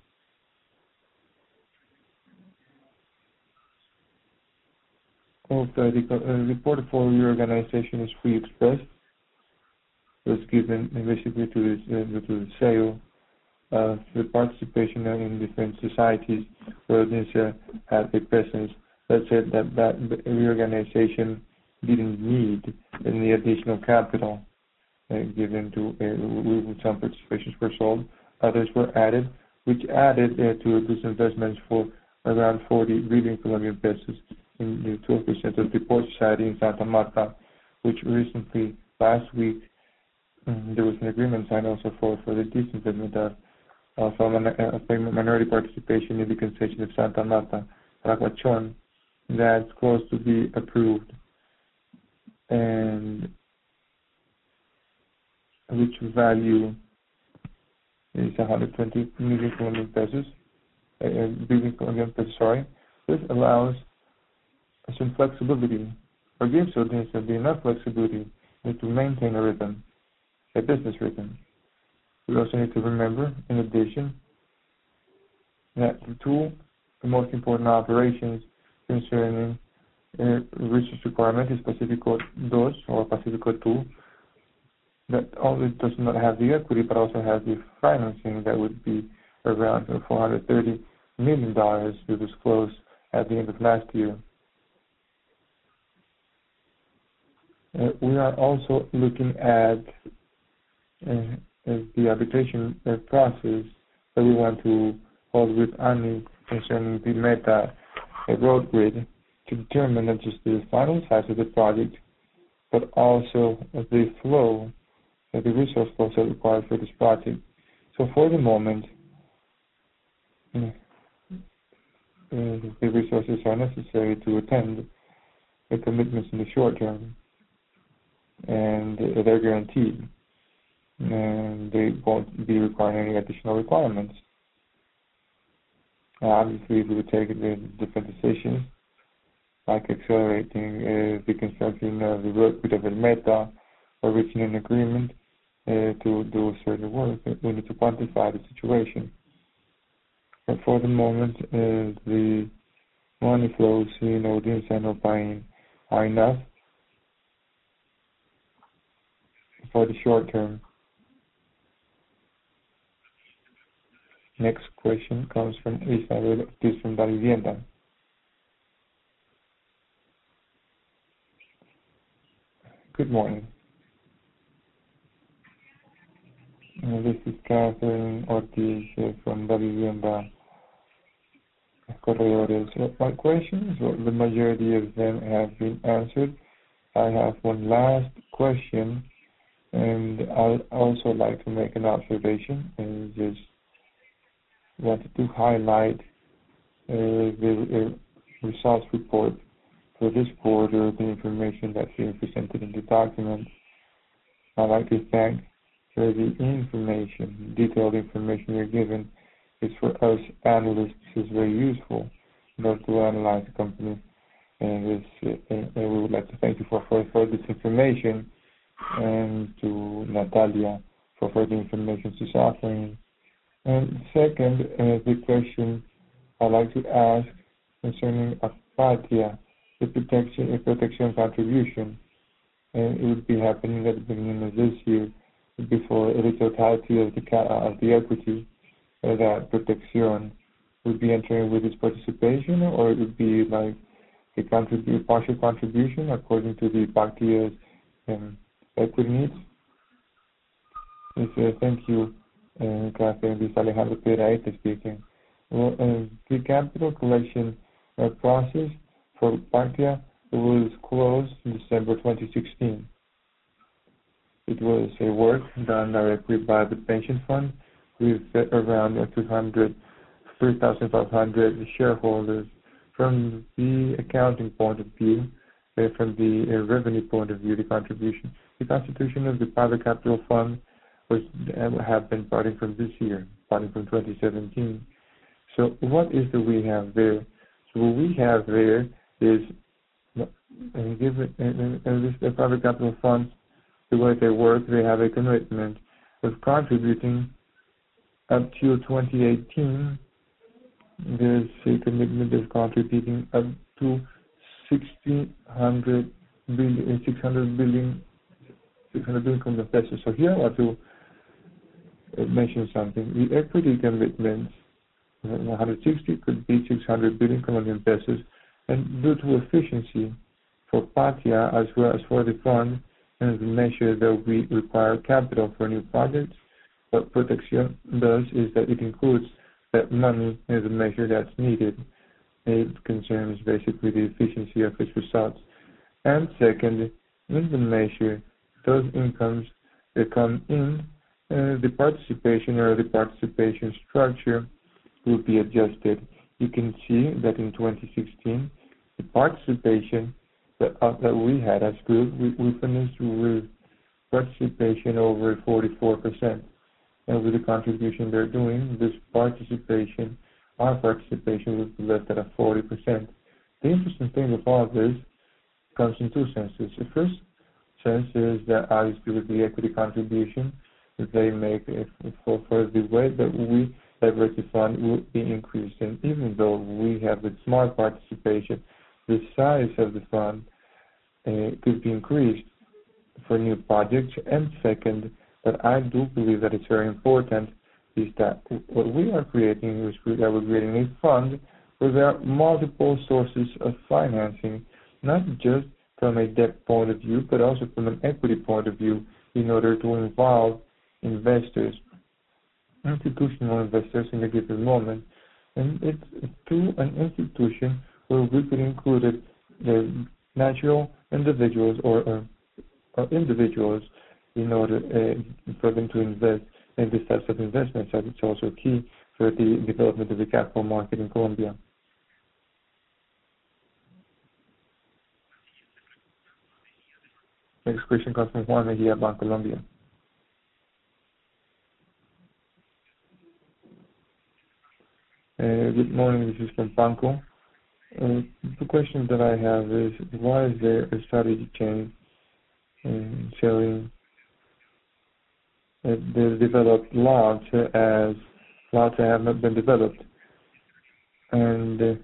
S1: Oh, the, the, uh, the portfolio reorganization is free expressed. It was given basically to, this, uh, to the sale of the participation in different societies where Audiencia had a presence. That said that that reorganization didn't need any additional capital uh, given to uh, some participations were sold, others were added, which added uh, to these investments for around forty billion Colombian pesos in the twelve percent of the Port Society in Santa Marta, which recently, last week, um, there was an agreement signed also for, for the disinvestment of, of a minority participation in the concession of Santa Marta, Paraguachon, that's close to be approved, and which value is one hundred twenty million Colombian pesos, uh, billion Colombian pesos, sorry. This allows some flexibility, or gives Audiencia enough flexibility to maintain a rhythm, a business rhythm. We also need to remember, in addition, that the two the most important operations concerning uh, research requirement is Pacifico two or Pacifico two, that only does not have the equity but also has the financing that would be around four hundred thirty million dollars to disclose at the end of last year. Uh, we are also looking at uh, the arbitration uh, process that we want to hold with A N I concerning the Meta uh, road grid to determine not just the final size of the project, but also the flow, uh, the resource flows that are required for this project. So for the moment, uh, uh, the resources are necessary to attend the commitments in the short term, and they're guaranteed, and they won't be requiring any additional requirements. Uh, obviously, if we would take the different decisions, like accelerating uh, the construction of the road with the Meta, or reaching an agreement uh, to do certain work, we need to quantify the situation. But for the moment, uh, the money flows in Audiencia and Opain are enough for the short term. Next question comes from Isabel Ortiz from Da Vivienda. Good morning. Uh, this is Catherine Ortiz uh, from Da Vivienda Corredores. Uh, my questions, well, the majority of them have been answered. I have one last question, and I'd also like to make an observation and just wanted to highlight uh, the uh, results report for this quarter, the information that's being presented in the document. I'd like to thank for the information, detailed information you're given. It's for us analysts is very useful in order to analyze the company. And, this, uh, and we would like to thank you for, for, for this information, and to Natalia for further information she's offering. And second, uh, the question I'd like to ask concerning Apatia, the protection, the protection contribution. And it would be happening at the beginning of this year, before the totality of the uh, of the equity uh, that Protección would be entering with its participation, or it would be like a contribute, partial contribution according to the Pactia's um, equity needs. Yes, uh, thank you, uh, Catherine. This is Alejandro Pereira speaking. Well, uh, the capital collection uh, process for Pactia was closed in December twenty sixteen. It was a work done directly by the pension fund with around two hundred, three thousand five hundred shareholders. From the accounting point of view, uh, from the uh, revenue point of view, the contribution, the constitution of the private capital fund was uh, have been starting from this year, starting from twenty seventeen. So what is it we have there? So what we have there is uh, given uh, uh, this, the private capital funds, the way they work, they have a commitment of contributing up to twenty eighteen. There's a commitment of contributing up to sixteen hundred billion, six hundred billion, six hundred billion pesos. So here I want to uh, mention something. The equity commitments, one hundred sixty could be six hundred billion Colombian pesos, and due to efficiency for Patria as well as for the fund, and the measure that we require capital for new projects, what Protección does is that it includes that money as a measure that's needed. It concerns basically the efficiency of its results. And second, in the measure, those incomes that come in, uh, the participation or the participation structure will be adjusted. You can see that in twenty sixteen, the participation that, uh, that we had as group, we, we finished with participation over forty-four percent. And with the contribution they're doing, this participation, our participation will be left at a forty percent. The interesting thing of all of this comes in two senses. The first sense is that obviously with the equity contribution that they make for, for the way that we diversify will be increased. And even though we have the smart participation, the size of the fund uh, could be increased for new projects. And second, that I do believe that it's very important is that what we are creating is that we're creating a fund where there are multiple sources of financing, not just from a debt point of view, but also from an equity point of view, in order to involve investors, institutional investors in a given moment. And it's through an institution where we could include the natural individuals or, or, or individuals in order uh, for them to invest in these types of investments. And it's also key for the development of the capital market in Colombia. Next question comes from Juan Mejia, Bancolombia. Uh, good morning, this is from Banco. Uh, the question that I have is, why is there a strategy change in selling uh, the developed lots as lots that have not been developed? And uh,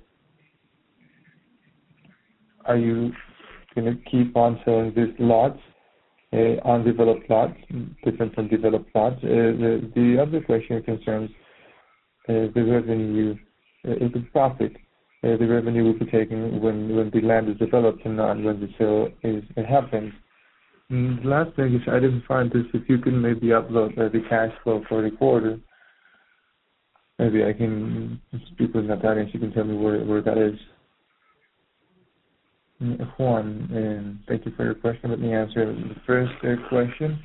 S1: are you going to keep on selling these lots, uh, undeveloped lots, different from developed lots? Uh, the, the other question concerns uh, the revenue, uh, the profit. Uh, the revenue will be taken when, when the land is developed and not when the sale is it happens. And the last thing is, I didn't find this. If you can maybe upload uh, the cash flow for the quarter, maybe I can speak with Natalia and she can tell me where, where that is. Juan, and thank you for your question. Let me answer the first uh, question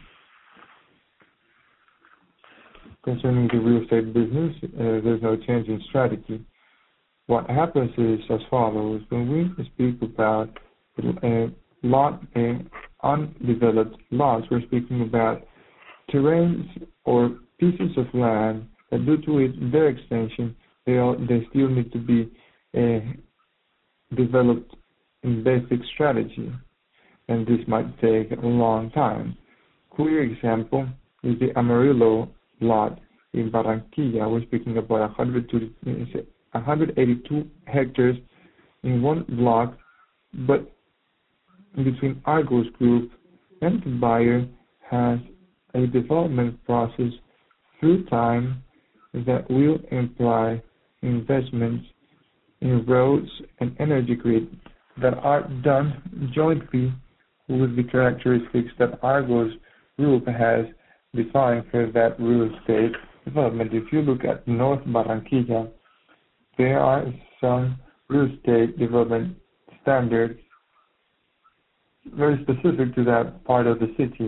S1: concerning the real estate business. Uh, there's no change in strategy. What happens is as follows: when we speak about uh, lot and undeveloped lots, we're speaking about terrains or pieces of land that, due to it, their extension, they all, they still need to be uh, developed in basic strategy, and this might take a long time. Clear example is the Amarillo lot in Barranquilla. We're speaking about one hundred eighty-two hectares in one block, but between Argos Group and the buyer has a development process through time that will imply investments in roads and energy grid that are done jointly with the characteristics that Argos Group has defined for that real estate development. If you look at North Barranquilla, there are some real estate development standards very specific to that part of the city,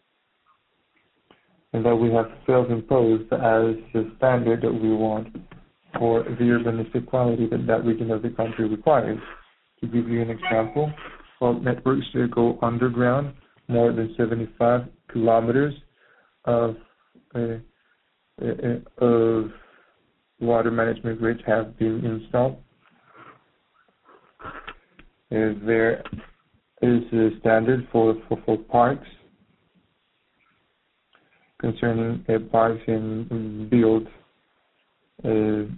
S1: and that we have self-imposed as the standard that we want for the urbanistic quality that that region of the country requires. To give you an example, well, networks that go underground, more than seventy-five kilometers of uh, uh, of water management grids have been installed. Uh, there is a standard for, for, for parks concerning uh, parks in build uh,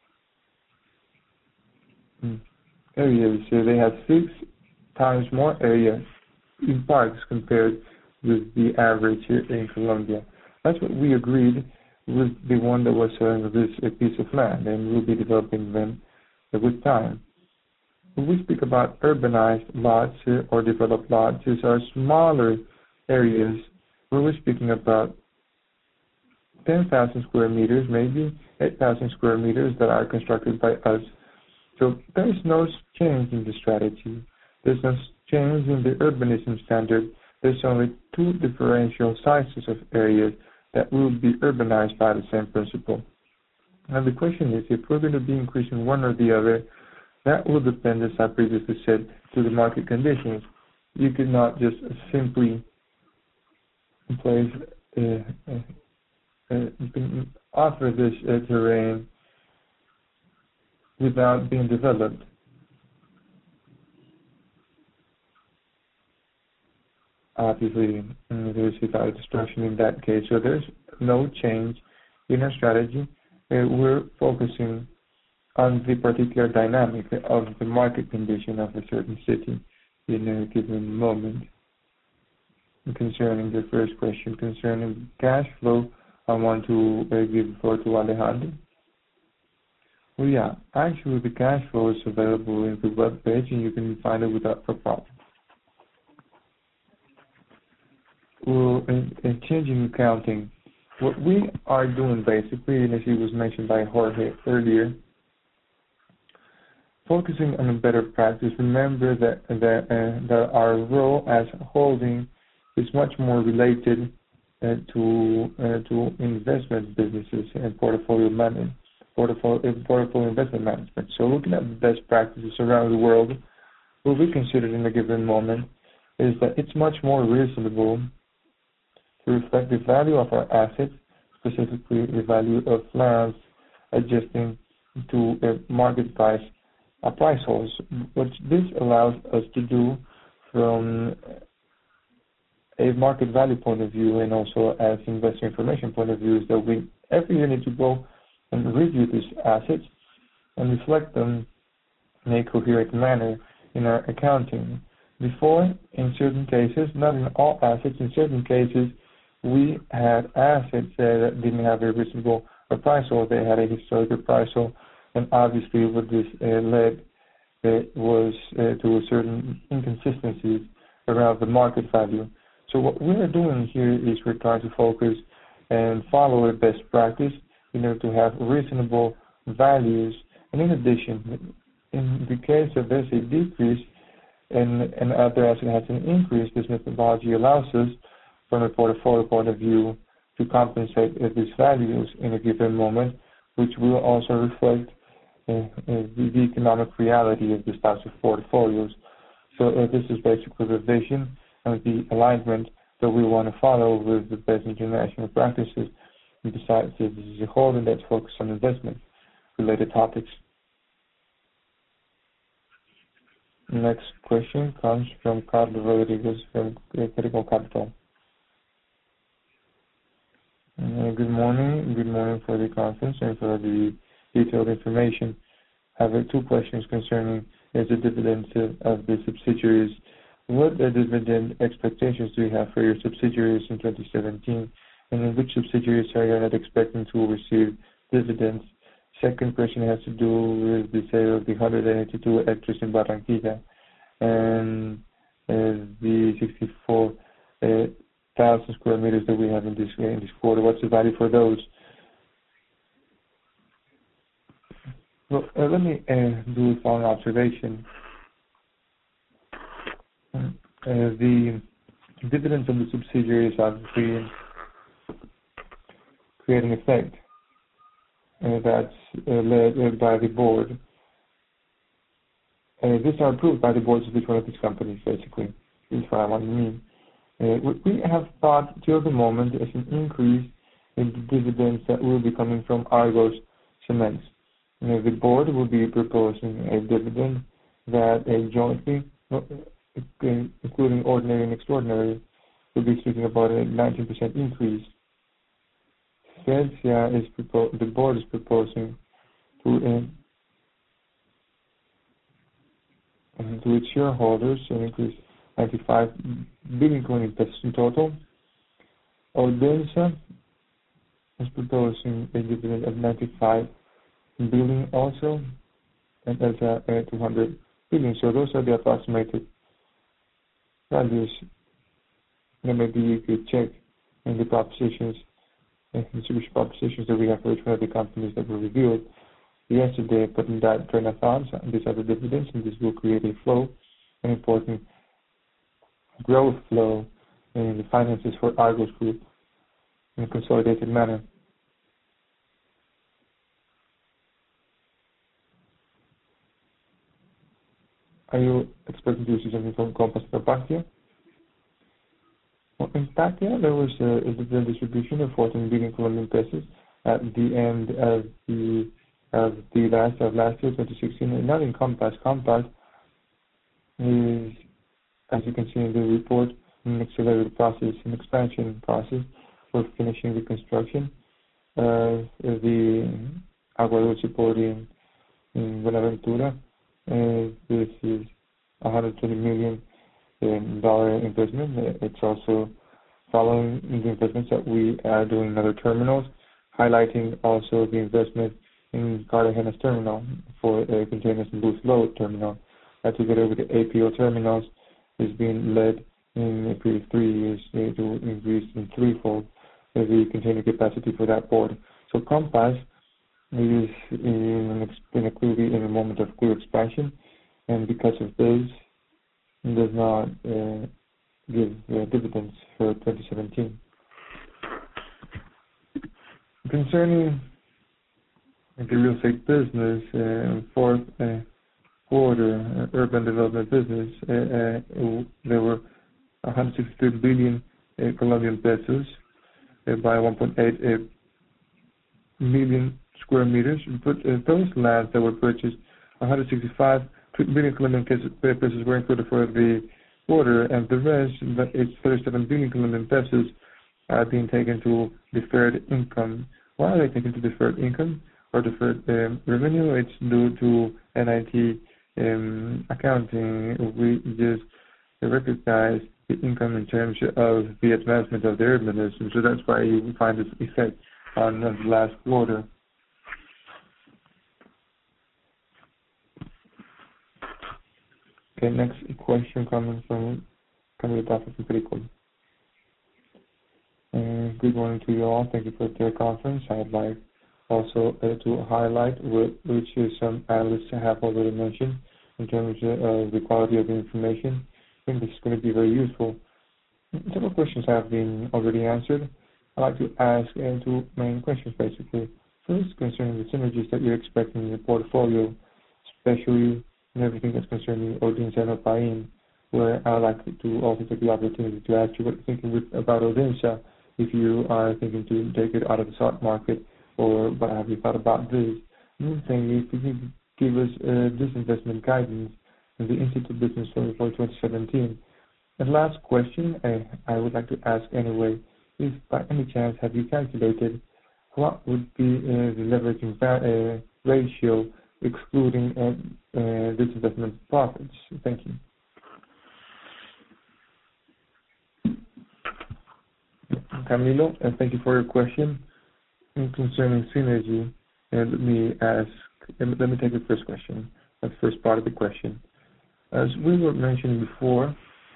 S1: areas. So they have six times more area in parks compared with the average here in Colombia. That's what we agreed with the one that was selling this a piece of land, and we'll be developing them with time. When we speak about urbanized lots uh, or developed lots, these are smaller areas where we're speaking about ten thousand square meters, maybe eight thousand square meters that are constructed by us. So there's no change in the strategy. There's no change in the urbanism standard. There's only two differential sizes of areas that will be urbanized by the same principle. Now the question is, if we're going to be increasing one or the other, that will depend, as I previously said, to the market conditions. You cannot just simply place, uh, uh, uh, offer this uh, terrain without being developed. Obviously, uh, there's a value destruction in that case, so there's no change in our strategy. Uh, we're focusing on the particular dynamic of the market condition of a certain city in a given moment. Concerning the first question, concerning cash flow, I want to uh, give the floor to Alejandro. Well, yeah, actually the cash flow is available in the web page and you can find it without a problem. Well, in, in changing accounting, what we are doing basically, and as it was mentioned by Jorge earlier, focusing on a better practice. Remember that that, uh, that our role as holding is much more related uh, to uh, to investment businesses and portfolio management, portfolio, portfolio investment management. So looking at the best practices around the world, what we consider in a given moment is that it's much more reasonable to reflect the value of our assets, specifically the value of lands, adjusting to a market price, a price holds. What this allows us to do from a market value point of view and also as investor information point of view is that we every year need to go and review these assets and reflect them in a coherent manner in our accounting. Before, in certain cases, not in all assets, in certain cases, we had assets that didn't have a reasonable appraisal, they had a historical appraisal, and obviously what this uh, led uh, was uh, to a certain inconsistencies around the market value. So what we are doing here is we're trying to focus and follow a best practice in order to have reasonable values. And in addition, in the case of there's a decrease and an other asset has an increase, this methodology allows us, from a portfolio point of view, to compensate these values in a given moment, which will also reflect uh, uh, the, the economic reality of these types of portfolios. So uh, this is basically the vision and the alignment that we want to follow with the best international practices. And besides, this is a holding that's focused on investment-related topics. Next question comes from Carlos Rodriguez from Critical Capital. Uh, good morning. Good morning for the conference and for the detailed information. I have uh, two questions concerning uh, the dividends uh, of the subsidiaries. What uh, dividend expectations do you have for your subsidiaries in twenty seventeen, and in which subsidiaries are you not expecting to receive dividends? Second question has to do with the sale of the one hundred eighty-two hectares in Barranquilla and uh, the sixty-four uh, thousand square meters that we have in this in this quarter. What's the value for those? Well, uh, let me uh, do a following observation. Uh, the dividends of the subsidiaries are creating, creating effect uh, that's uh, led uh, by the board. Uh, these are approved by the boards of each one of these companies, basically. This is what I want to mean. Uh, we have thought till the moment as an increase in the dividends that will be coming from Argos Cements. Uh, the board will be proposing a dividend that uh, jointly, uh, including ordinary and extraordinary, will be speaking about a nineteen percent increase. Celsia is propo- the board is proposing to uh, to its shareholders an increase ninety-five billion pesos in total. Odense is proposing a dividend of ninety-five billion also, and that's uh, uh, two hundred billion. So those are the approximated values. And maybe you could check in the propositions, uh, distribution propositions that we have for each one of the companies that were reviewed yesterday, putting that train of thoughts. These are the dividends, and this will create a flow, an important growth flow in the finances for Argos Group in a consolidated manner. Are you expecting to see something from Compass or Pactia? Well, in Pactia, there was a, a dividend distribution of fourteen billion Colombian pesos at the end of the of the last of last year, twenty sixteen, and not in Compass. Compass is, as you can see in the report, an accelerated process, an expansion process for finishing the construction of the Agua Dulce port in, in Buenaventura. Uh, this is a one hundred twenty million dollar investment. It's also following the investments that we are doing in other terminals, highlighting also the investment in Cartagena's terminal for uh, containers and boost load terminal. That together with the A P O terminals is being led in a period of three years uh, to increase in threefold uh, the container capacity for that port. So Compass is in, in, a clearly in a moment of clear expansion, and because of this, does not uh, give uh, dividends for twenty seventeen. Concerning the real estate business, uh, fourth uh, quarter uh, urban development business, uh, uh, there were one hundred sixty-three billion uh, Colombian pesos uh, by one point eight uh, million square meters. But uh, those lands that were purchased, one hundred sixty-five billion Colombian pesos were included for the quarter, and the rest, it's thirty-seven billion Colombian pesos, are being taken to deferred income. Why are they taken to deferred income or deferred um, revenue? It's due to N I T um, accounting. We just recognize the income in terms of the advancement of the urbanism, so that's why you find this effect on the last quarter. Okay, next question coming from Camilo Tafa from Pericol. Uh, good morning to you all. Thank you for the conference. I'd like also uh, to highlight what, which is some analysts have already mentioned in terms of the quality of the information. I think this is going to be very useful. Several questions have been already answered. I'd like to ask uh, two main questions basically. First, concerning the synergies that you're expecting in your portfolio, especially in everything that's concerning Odense and Opain, where I'd like to also take the opportunity to ask you what you're thinking with, about Odense, if you are thinking to take it out of the stock market, or what have you thought about this? Another thing, if you could give us uh, disinvestment guidance in the Institute Business Story for twenty seventeen. And last question, I, I would like to ask anyway, if by any chance have you calculated what would be uh, the leveraging uh, ratio excluding uh, uh, disinvestment profits? Thank you. Camilo, and thank you for your question. And concerning synergy, and let me ask, let me take the first question, the first part of the question. As we were mentioning before,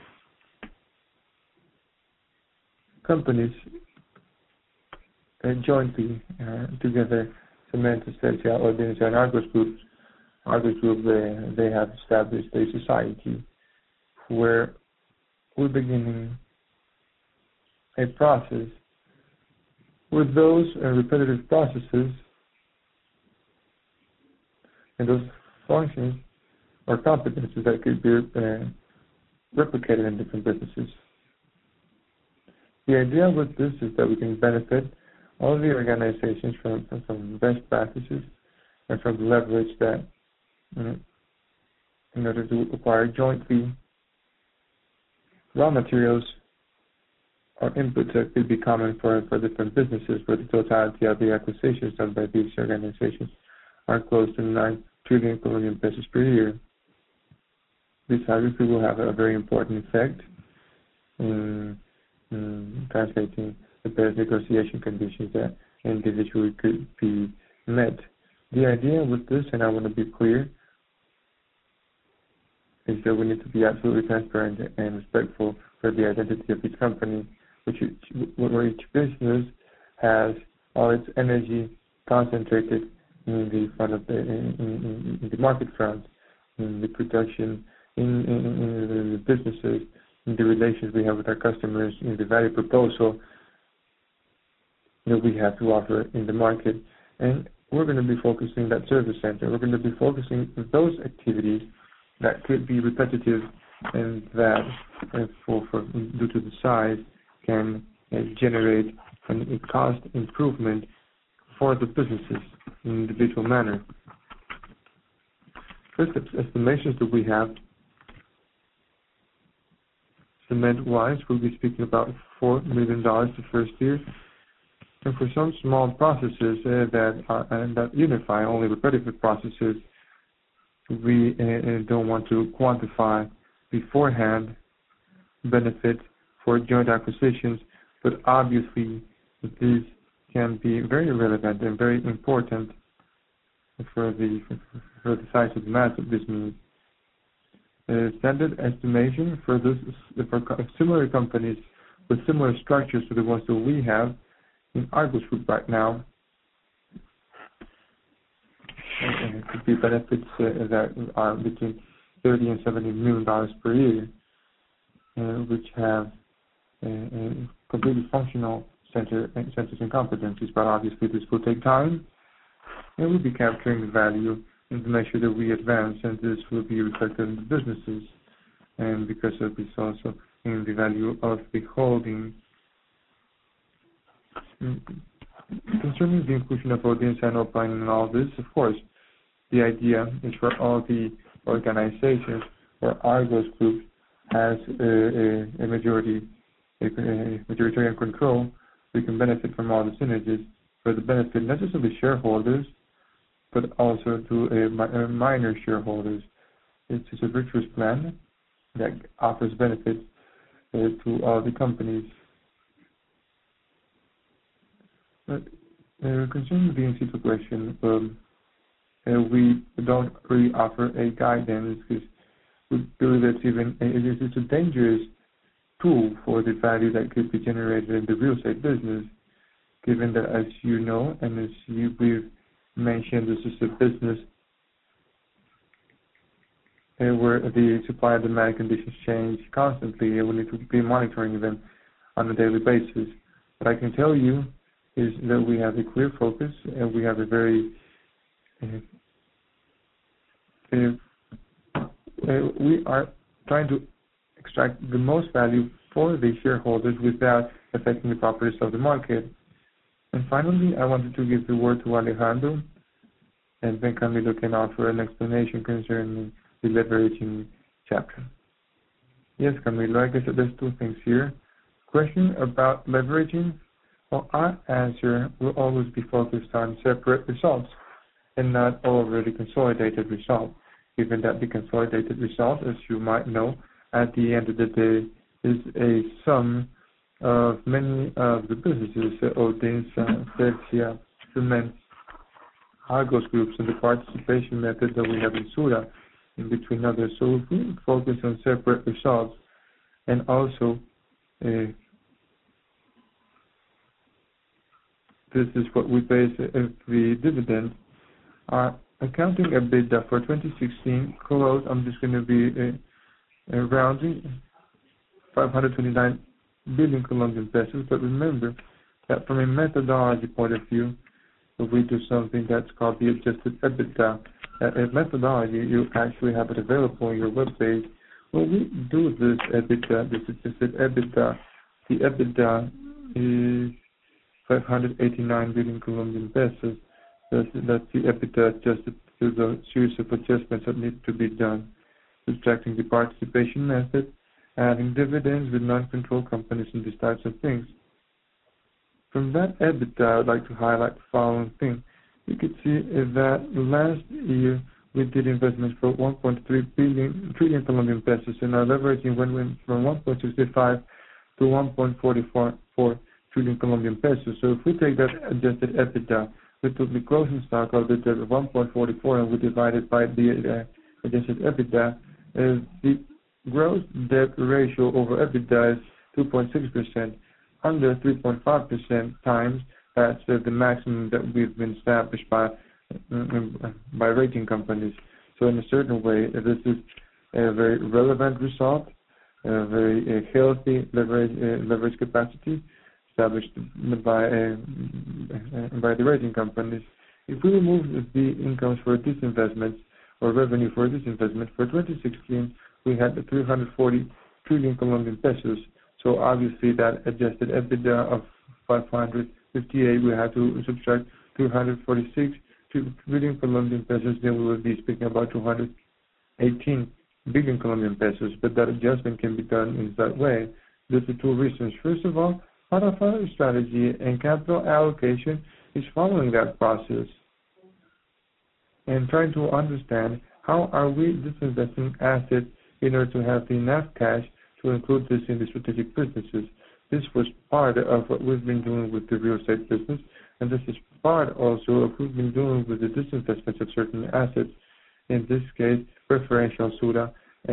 S1: companies uh, jointly uh, together, Cement, Estelcia, Odense, and Argos Group, Argos Group, they, they have established a society where we're beginning a process with those uh, repetitive processes and those functions or competencies that could be uh, replicated in different businesses. The idea with this is that we can benefit all the organizations from, from, from best practices and from the leverage that, you know, in order to acquire jointly raw materials or inputs that could be common for, for different businesses, where the totality of the acquisitions done by these organizations are close to nine trillion Colombian pesos per year. This obviously will have a very important effect in, in translating the best negotiation conditions that individually could be met. The idea with this, and I want to be clear, is that we need to be absolutely transparent and respectful for the identity of each company, which where each business has all its energy concentrated in the front of the in, in, in the market front, in the production, in, in, in the businesses, in the relations we have with our customers, in the value proposal that we have to offer in the market. And we're going to be focusing that service center. We're going to be focusing those activities that could be repetitive and that, uh, for, for due to the size, can uh, generate an, a cost improvement for the businesses in an individual manner. First estimations that we have, cement-wise, we'll be speaking about four million dollars the first year. And for some small processes uh, that are, and that unify only repetitive processes, we uh, don't want to quantify beforehand benefit for joint acquisitions, but obviously this can be very relevant and very important for the for the size of the mass of this means. Uh, standard estimation for this for similar companies with similar structures to the ones that we have in Argos Group right now, and it could be benefits uh, that are between thirty and seventy million dollars per year, uh, which have uh, uh, completely functional center centers and competencies. But obviously, this will take time, and we'll be capturing the value and to make sure that we advance, and this will be reflected in the businesses, and because of this also in the value of the holding. Concerning the inclusion of audience and opening and all this, of course, the idea is for all the organizations where Argos Group has a, a, a majority, a, a majoritarian control, we can benefit from all the synergies for the benefit not just of the shareholders, but also to a, a minor shareholders. It's a virtuous plan that offers benefits uh, to all the companies. But, uh, concerning the in situ question, um, uh, we don't really offer a guidance because we believe it's even it is a dangerous tool for the value that could be generated in the real estate business. Given that, as you know, and as you we've mentioned, this is a business uh, where the supply and demand conditions change constantly, and we need to be monitoring them on a daily basis. What I can tell you is that we have a clear focus and we have a very uh, uh, uh, we are trying to extract the most value for the shareholders without affecting the properties of the market. And finally, I wanted to give the word to Alejandro, and then Camilo can offer an explanation concerning the leveraging chapter. Yes, Camilo, I guess that there's two things here. Question about leveraging. Well, our answer will always be focused on separate results and not already consolidated result, given that the consolidated result, as you might know, at the end of the day is a sum of many of the businesses, Odense, Celsia, Cement, Argos Groups, and the participation method that we have in Sura, in between others. So if we focus on separate results and also uh, this is what we base every dividend. Our accounting EBITDA for twenty sixteen closed, I'm just going to be uh, uh, rounding, five hundred twenty-nine billion Colombian pesos. But remember that from a methodology point of view, we do something that's called the adjusted EBITDA. Uh, a methodology, you actually have it available on your webpage. When we do this EBITDA, this adjusted EBITDA, the EBITDA is five hundred eighty-nine billion Colombian pesos. That's, that's the EBITDA adjusted to the series of adjustments that need to be done, subtracting the participation method, adding dividends with non-controlled companies, and these types of things. From that EBITDA, I would like to highlight the following thing. You could see that last year we did investments for one point three billion trillion Colombian pesos, and our leveraging went from one point six five to one point four four trillion Colombian pesos. So if we take that adjusted EBITDA, we took the closing stock of the debt of one point four four and we divide it by the uh, adjusted EBITDA, uh, the gross debt ratio over EBITDA is two point six percent, under three point five percent times. That's uh, the maximum that we've been established by uh, by rating companies. So in a certain way, uh, this is a very relevant result, a very uh, healthy leverage, uh, leverage capacity established by uh, by the rating companies. If we remove the incomes for disinvestments or revenue for disinvestment, for twenty sixteen we had three hundred forty trillion Colombian pesos. So obviously that adjusted EBITDA of five hundred fifty-eight, we had to subtract two hundred forty-six trillion Colombian pesos, then we would be speaking about two hundred eighteen billion Colombian pesos. But that adjustment can be done in that way. There's the two reasons. First of all, part of our strategy and capital allocation is following that process and trying to understand how are we disinvesting assets in order to have enough cash to include this in the strategic businesses. This was part of what we've been doing with the real estate business, and this is part also of what we've been doing with the disinvestment of certain assets, in this case, preferential Sura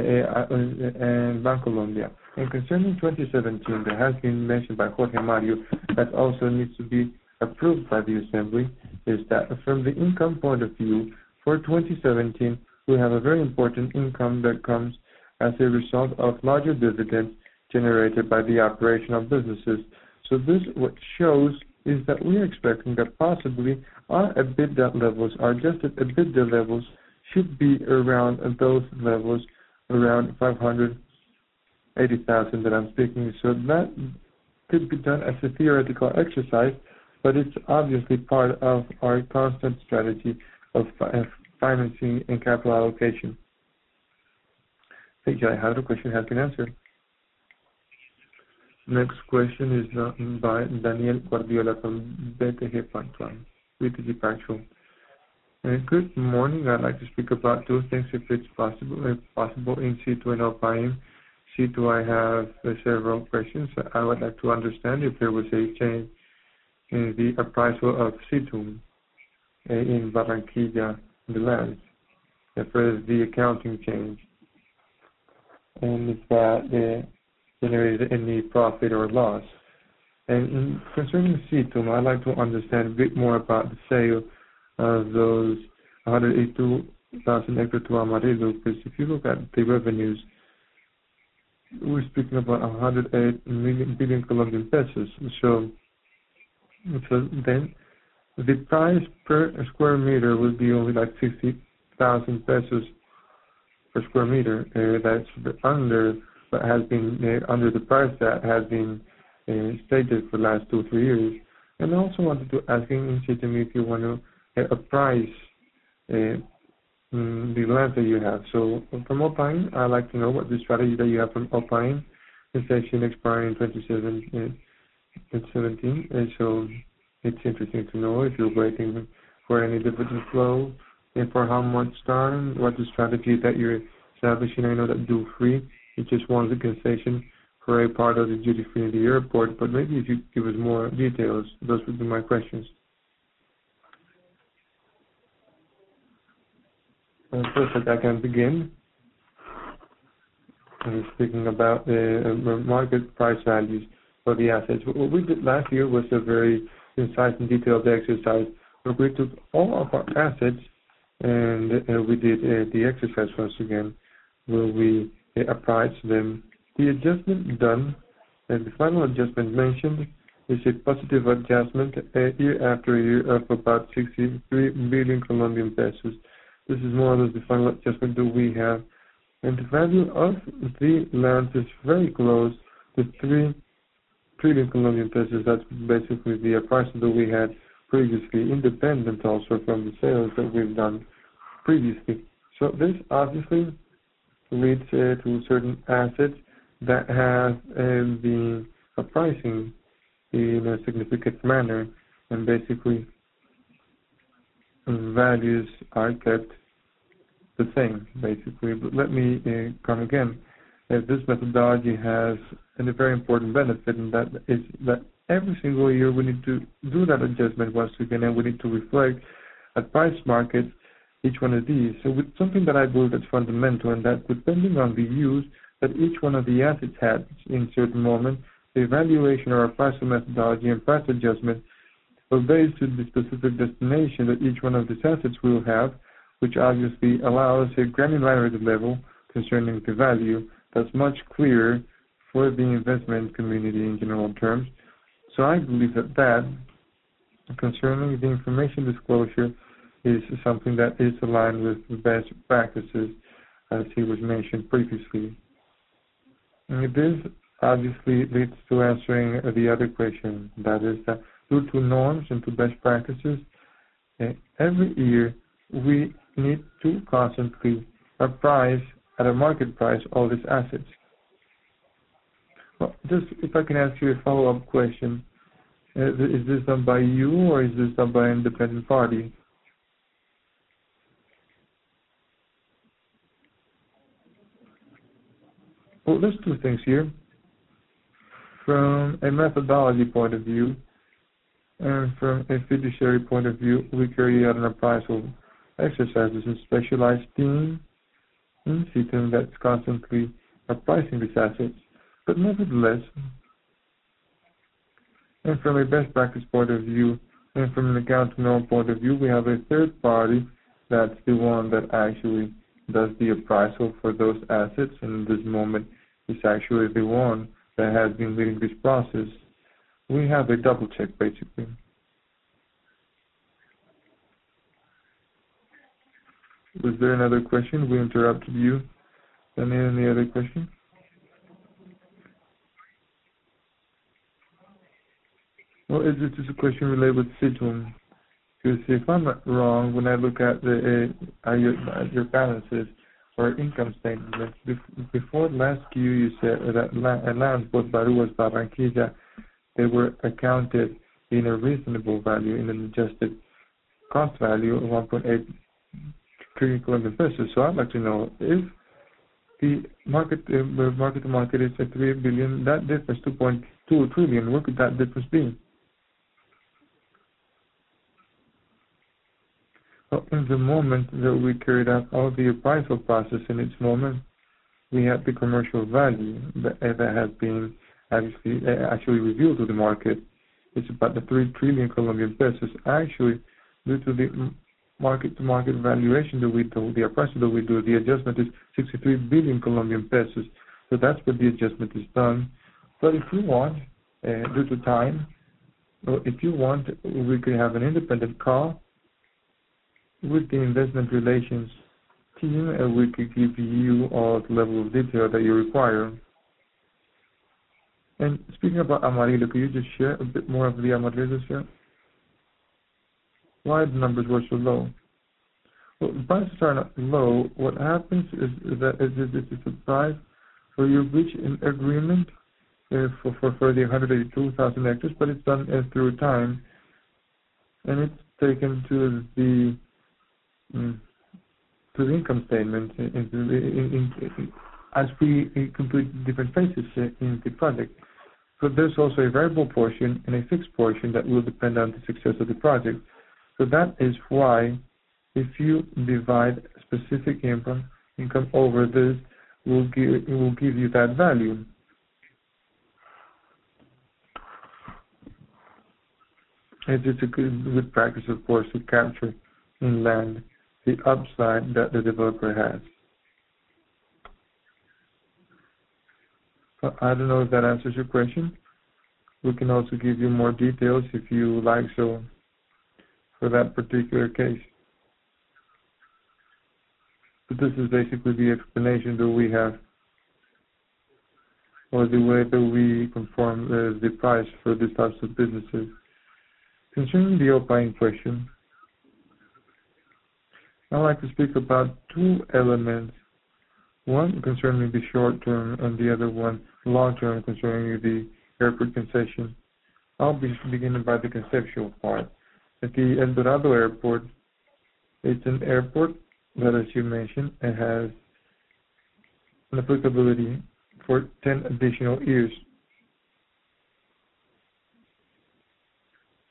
S1: and Bancolombia. And concerning twenty seventeen, that has been mentioned by Jorge Mario, that also needs to be approved by the Assembly, is that from the income point of view, for twenty seventeen, we have a very important income that comes as a result of larger dividends generated by the operation of businesses. So this what shows is that we are expecting that possibly our EBITDA levels, our adjusted EBITDA levels, should be around those levels, around five hundred eighty thousand that I'm speaking. So that could be done as a theoretical exercise, but it's obviously part of our constant strategy of financing and capital allocation. Thank you. I have the question has been answered. Next question is uh, by Daniel Guardiola from B T G Pactual. B T G Pactual. Uh, good morning. I'd like to speak about two things, if it's possible. If possible, in C two and Opaim. C two, I have uh, several questions. I would like to understand if there was a change in the appraisal of C two uh, in Barranquilla, the land, as far as the accounting change, and if that uh, generated any profit or loss. And in, concerning C two, I'd like to understand a bit more about the sale of those one hundred eighty-two thousand hectares to Amarillo, because if you look at the revenues, we're speaking about one hundred eight million billion Colombian pesos. So, so then the price per square meter would be only like fifty thousand pesos per square meter. Uh, that's under what has been uh, under the price that has been uh, stated for the last two or three years. And I also wanted to ask in situ if you want to uh, a price uh, mm, the land that you have. So from Opaim, I'd like to know what the strategy that you have from Opaim, concession expiring in twenty seventeen. And so it's interesting to know if you're waiting for any dividend flow and for how much time, what the strategy that you're establishing. I know that duty free, it just wants a concession for a part of the duty free in the airport, but maybe if you give us more details, those would be my questions. Uh, perfect, I can begin. I'm speaking about the uh, market price values for the assets. What we did last year was a very concise and detailed exercise where we took all of our assets and uh, we did uh, the exercise once again where we uh, appraised them. The adjustment done, and the final adjustment mentioned, is a positive adjustment uh, year after year of about sixty-three billion Colombian pesos. This is more or less the final adjustment that we have. And the value of the land is very close to three trillion Colombian pesos. That's basically the price that we had previously, independent also from the sales that we've done previously. So this obviously leads uh, to certain assets that have uh, been pricing in a significant manner, and basically values are kept the same, basically. But let me uh, come again. Uh, this methodology has a very important benefit, and that is that every single year we need to do that adjustment once again, and we need to reflect at price markets each one of these. So with something that I believe that's fundamental, and that depending on the use that each one of the assets had in certain moment, the evaluation or our pricing methodology and price adjustment will base to the specific destination that each one of these assets will have, which obviously allows a granularity level concerning the value that's much clearer for the investment community in general terms. So I believe that that, concerning the information disclosure, is something that is aligned with the best practices, as he was mentioned previously. And this obviously leads to answering the other question, that is that due to norms and to best practices, uh, every year we need to constantly appraise at a market price all these assets. Well, just if I can ask you a follow-up question, uh, is this done by you or is this done by an independent party? Well, there's two things here. From a methodology point of view and from a fiduciary point of view, we carry out an appraisal exercises in specialized team in situ that's constantly appraising these assets. But nevertheless, and from a best practice point of view and from an accounting norm point of view, we have a third party that's the one that actually does the appraisal for those assets, and in this moment is actually the one that has been leading this process. We have a double check basically. Was there another question? We interrupted you. Any, any other question? Well, it's just a question related with Citum. Because if I'm not wrong, when I look at the uh, your, at your balances or income statements, before last year you said that lands, both Baruas, Barranquilla, they were accounted in a reasonable value, in an adjusted cost value of one point eight trillion Colombian pesos. So I'd like to know if the market uh, market to market is at three billion, that difference two point two trillion. What could that difference be? Well, in the moment that we carried out all the appraisal process in its moment, we had the commercial value that, uh, that has been actually uh, actually revealed to the market. It's about the three trillion Colombian pesos. Actually, due to the market-to-market valuation that we do, the appraisal that we do, the adjustment is sixty-three billion Colombian pesos. So that's what the adjustment is done. But if you want, uh, due to time, or if you want, we could have an independent call with the investment relations team, and we could give you all the level of detail that you require. And speaking about Amarillo, could you just share a bit more of the Amarillo share? Why the numbers were so low? Well, the prices are not low. What happens is, is that it's a surprise for you reach an agreement uh, for, for, for the one hundred eighty-two thousand hectares, but it's done uh, through time, and it's taken to the mm, to the income statement in, in, in, in, as we complete different phases in the project. So there's also a variable portion and a fixed portion that will depend on the success of the project. So that is why if you divide specific income income over this, will give it will give you that value. And it's a good, good practice, of course, to capture in land the upside that the developer has. So I don't know if that answers your question. We can also give you more details if you like so for that particular case. But this is basically the explanation that we have, or the way that we conform uh, the price for these types of businesses. Concerning the opening question, I'd like to speak about two elements. One concerning the short term and the other one long term concerning the airport concession. I'll be beginning by the conceptual part. At the El Dorado Airport, it's an airport that, as you mentioned, it has an applicability for ten additional years.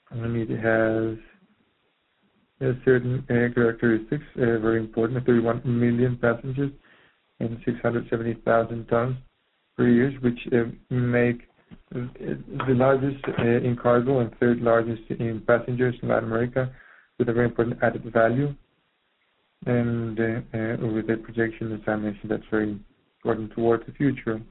S1: and it has uh, certain uh, characteristics, uh, very important, thirty-one million passengers and six hundred seventy thousand tons per year, which uh, make the largest uh, in cargo and third largest in passengers in Latin America, with a very important added value. And uh, uh, with the projection, as I mentioned, that's very important towards the future.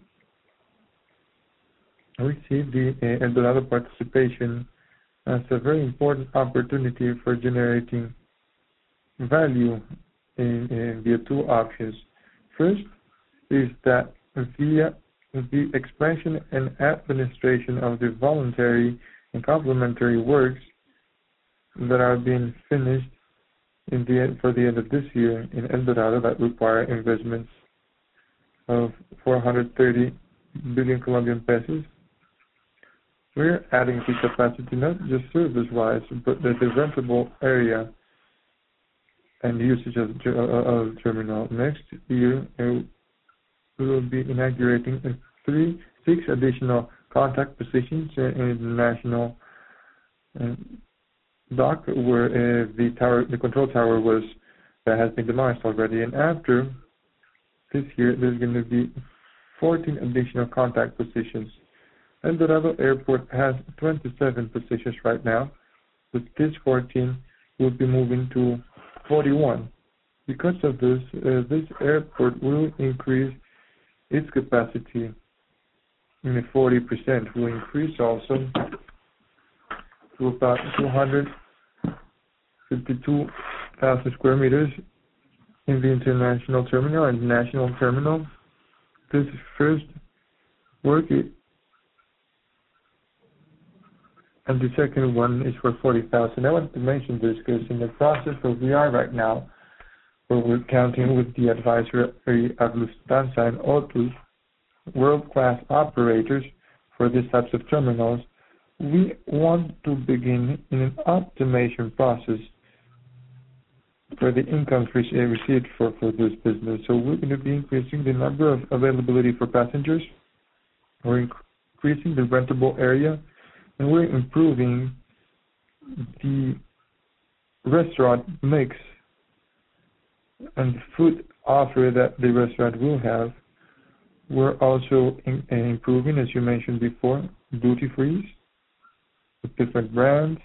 S1: We see the uh, El Dorado participation as a very important opportunity for generating value in, in via two options. First is that via the expansion and administration of the voluntary and complementary works that are being finished in the end, for the end of this year in El Dorado that require investments of four hundred thirty billion Colombian pesos. We're adding the capacity not just service-wise, but the, the rentable area and usage of, of the terminal. Next year, uh, we will be inaugurating uh, three, six additional contact positions uh, in the national uh, dock, where uh, the tower, the control tower was that has been demolished already. And after this year, there's going to be fourteen additional contact positions. El Dorado Airport has twenty-seven positions right now. With this fourteen, we'll be moving to forty-one. Because of this, uh, this airport will increase its capacity in forty percent. Will increase also to about two hundred fifty-two thousand square meters in the international terminal and national terminal. This first work, it, and the second one is for forty thousand. I want to mention this because in the process where we are right now, where we're counting with the advisory of Lufthansa and Otus, world-class operators for these types of terminals, we want to begin in an optimization process for the incomes received for, for this business. So we're going to be increasing the number of availability for passengers, we're increasing the rentable area, and we're improving the restaurant mix and the food offer that the restaurant will have. We're also in, uh, improving, as you mentioned before, duty-frees with different brands,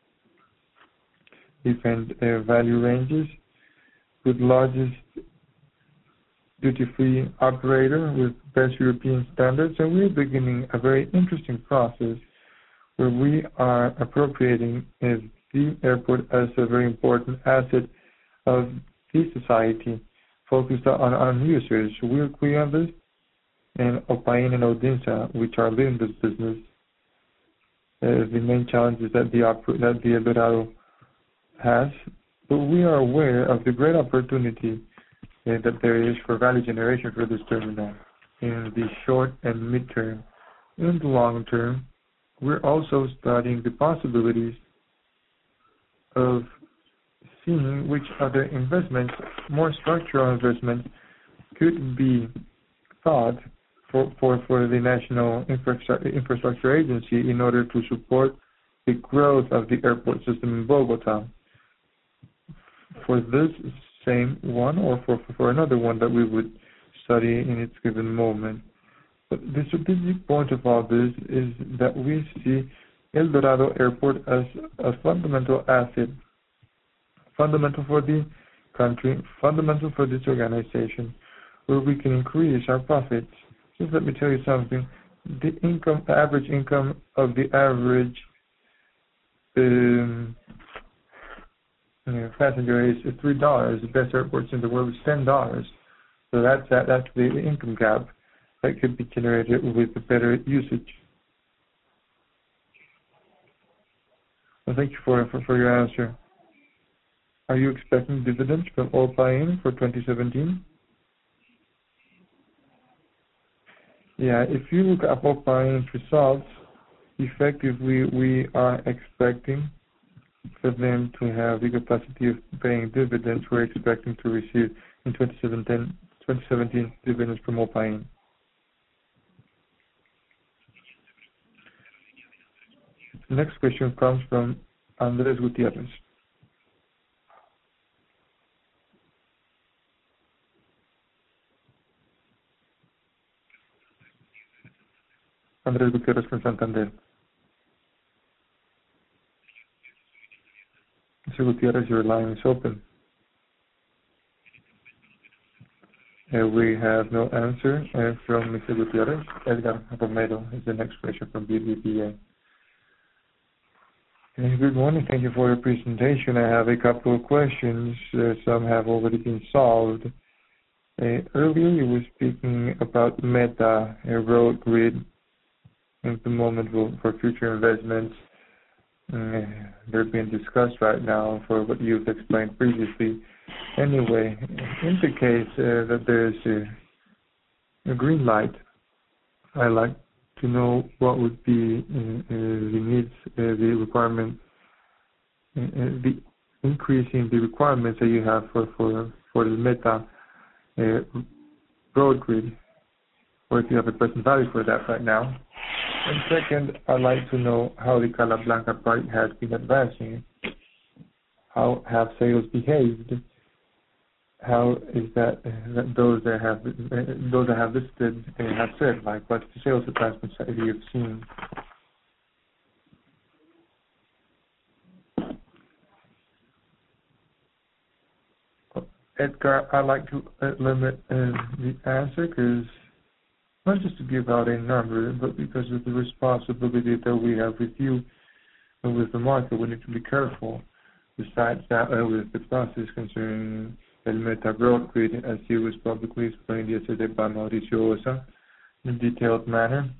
S1: different uh, value ranges, with largest duty-free operator with best European standards. And we're beginning a very interesting process where we are appropriating uh, the airport as a very important asset of the society focused on, on users. We agree on this, and Opain and Odinsa, which are leading this business, uh, the main challenges that the, that the El Dorado has, but we are aware of the great opportunity uh, that there is for value generation for this terminal in the short and mid-term. In the long term, we're also studying the possibilities of seeing which other investments, more structural investments, could be thought for, for, for the National Infrastructure, Infrastructure Agency in order to support the growth of the airport system in Bogota. For this same one or for, for another one that we would study in its given moment. But the strategic point of all this is that we see El Dorado Airport as a fundamental asset, fundamental for the country, fundamental for this organization, where we can increase our profits. Just let me tell you something. The income, the average income of the average um, you know, passenger is three dollars. The best airports in the world is ten dollars. So that's that, that's the income gap that could be generated with better usage. Well, thank you for, for, for your answer. Are you expecting dividends from Opain for twenty seventeen? Yeah, if you look at Opain's results, effectively we are expecting for them to have the capacity of paying dividends. We're expecting to receive in twenty seventeen dividends from Opain. Next question comes from Andres Gutierrez. Andres Gutierrez from Santander. Mister Gutierrez, your line is open. Uh, we have no answer uh, from Mister Gutierrez. Edgar Romero is the next question from B B V A. Uh, good morning. Thank you for your presentation. I have a couple of questions. Uh, some have already been solved. Uh, earlier, you were speaking about Meta, a road grid, at the moment for future investments. Uh, they're being discussed right now for what you've explained previously. Anyway, in the case uh, that there's a, a green light, I'd like to know what would be uh, uh, the needs, uh, the requirement, uh, uh, the increase in the requirements that you have for, for, for the Meta uh, road grid, or if you have a present value for that right now. And second, I'd like to know how the Calablanca project has been advancing. How have sales behaved? How is that, uh, that those that have uh, those that have listed uh, have said? Like, what's the sales advancements that you've seen? Edgar, I'd like to uh, limit uh, the answer because not just to give out a number, but because of the responsibility that we have with you and with the market, we need to be careful. Besides that, uh, with the process concerning El Meta Road Grid, as it was publicly explained yesterday by Mauricio Osa in a detailed manner,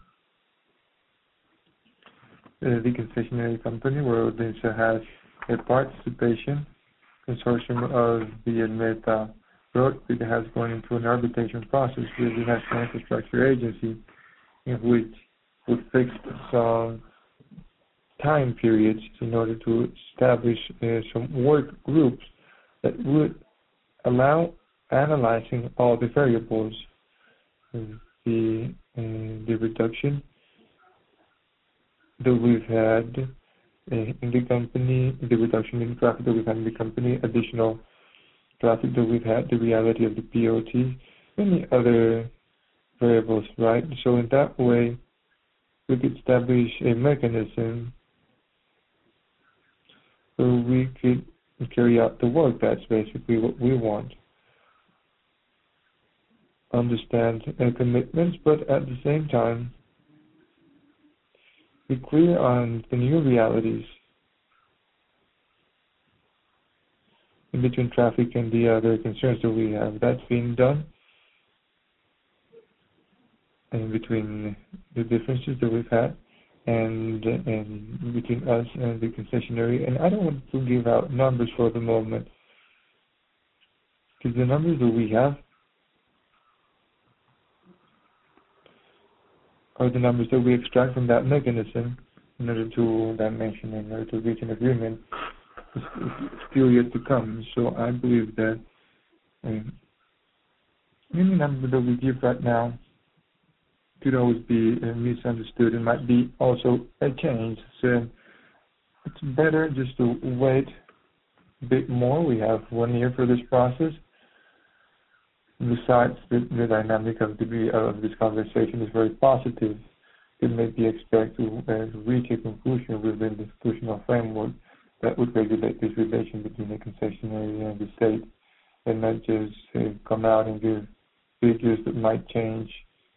S1: uh, the concessionary company, where Audiencia has a participation consortium of the El Meta Road Grid, has gone into an arbitration process with the National Infrastructure Agency, in which we fixed some time periods in order to establish uh, some work groups that would allow analyzing all the variables, uh, the uh, the reduction that we've had uh, in the company, the reduction in traffic that we've had in the company, additional traffic that we've had, the reality of the P O T, and the other variables, right? So in that way, we could establish a mechanism so we could carry out the work. That's basically what we want. Understand uh, commitments, but at the same time, be clear on the new realities in between traffic and the other concerns that we have. That's being done in between the differences that we've had and, and between us and the concessionary. And I don't want to give out numbers for the moment, because the numbers that we have are the numbers that we extract from that mechanism in order to dimension, in order to reach an agreement. It's still yet to come. So I believe that um, any number that we give right now could always be uh, misunderstood and might be also a change. So it's better just to wait a bit more. We have one year for this process. Besides, the, the dynamic of, the, of this conversation is very positive. It may be expected to uh, reach a conclusion within the institutional framework that would regulate this relation between the concessionary and the state, and not just uh, come out and give figures that might change.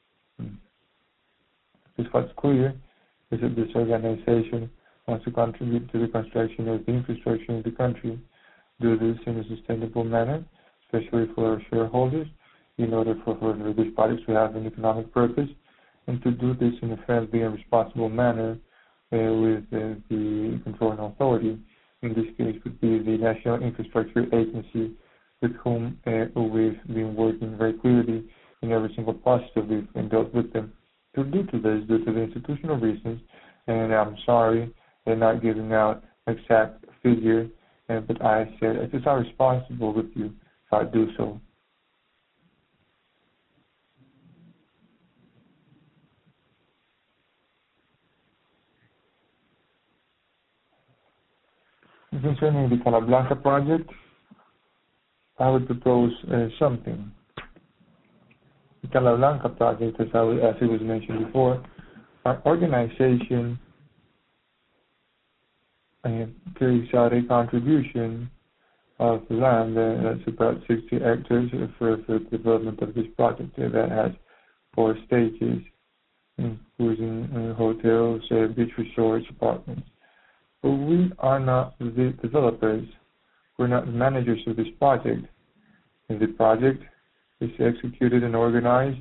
S1: Because what's clear is that this organization wants to contribute to the construction of the infrastructure in the country, do this in a sustainable manner, especially for our shareholders, in order for, for these projects to have an economic purpose, and to do this in a friendly and responsible manner uh, with uh, the controlling authority. In this case, would be the National Infrastructure Agency, with whom uh, we've been working very clearly in every single process that we've dealt with them. To due to this, due to the institutional reasons, and I'm sorry they're not giving out exact figure, uh, but I said it is not responsible with you if I do so. concerning the Calablanca project, I would propose uh, something. The Calablanca project, as, I, as it was mentioned before, our organization uh, carries out a contribution of land uh, that's about sixty hectares for, for the development of this project uh, that has four stages, including uh, hotels, uh, beach resorts, apartments. But we are not the developers. We're not the managers of this project. And the project is executed and organized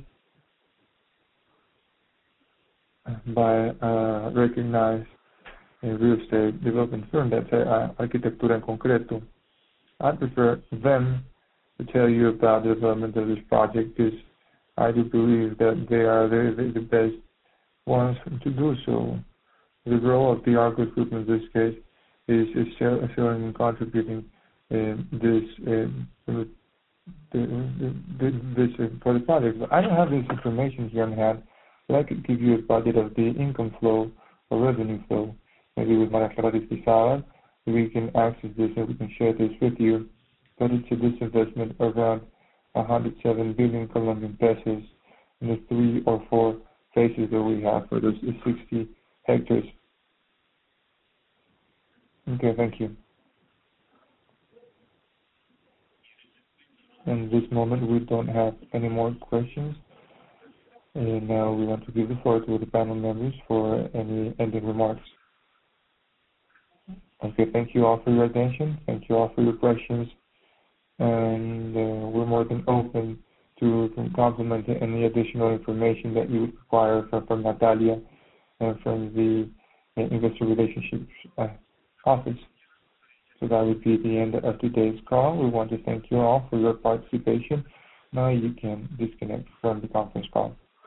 S1: by a recognized uh, real estate development firm that's uh, Arquitectura en Concreto. I prefer them to tell you about the development of this project because I do believe that they are the, the, the best ones to do so. The role of the Argos Group in this case is, is showing and contributing uh, this uh, the, the, the, this uh, for the project. But I don't have this information here on hand, but I could give you a budget of the income flow or revenue flow. Maybe with Maria Clara Pisala, we can access this and we can share this with you. But it's a disinvestment of around one hundred seven billion Colombian pesos in the three or four phases that we have for those sixty hectares. Okay, thank you. In this moment, we don't have any more questions. And now we want to give the floor to the panel members for any ending remarks. Okay, thank you all for your attention. Thank you all for your questions. And uh, we're more than open to, to complement any additional information that you would require from, from Natalia and from the uh, Investor Relationships uh, Office. So that would be the end of today's call. We want to thank you all for your participation. Now you can disconnect from the conference call.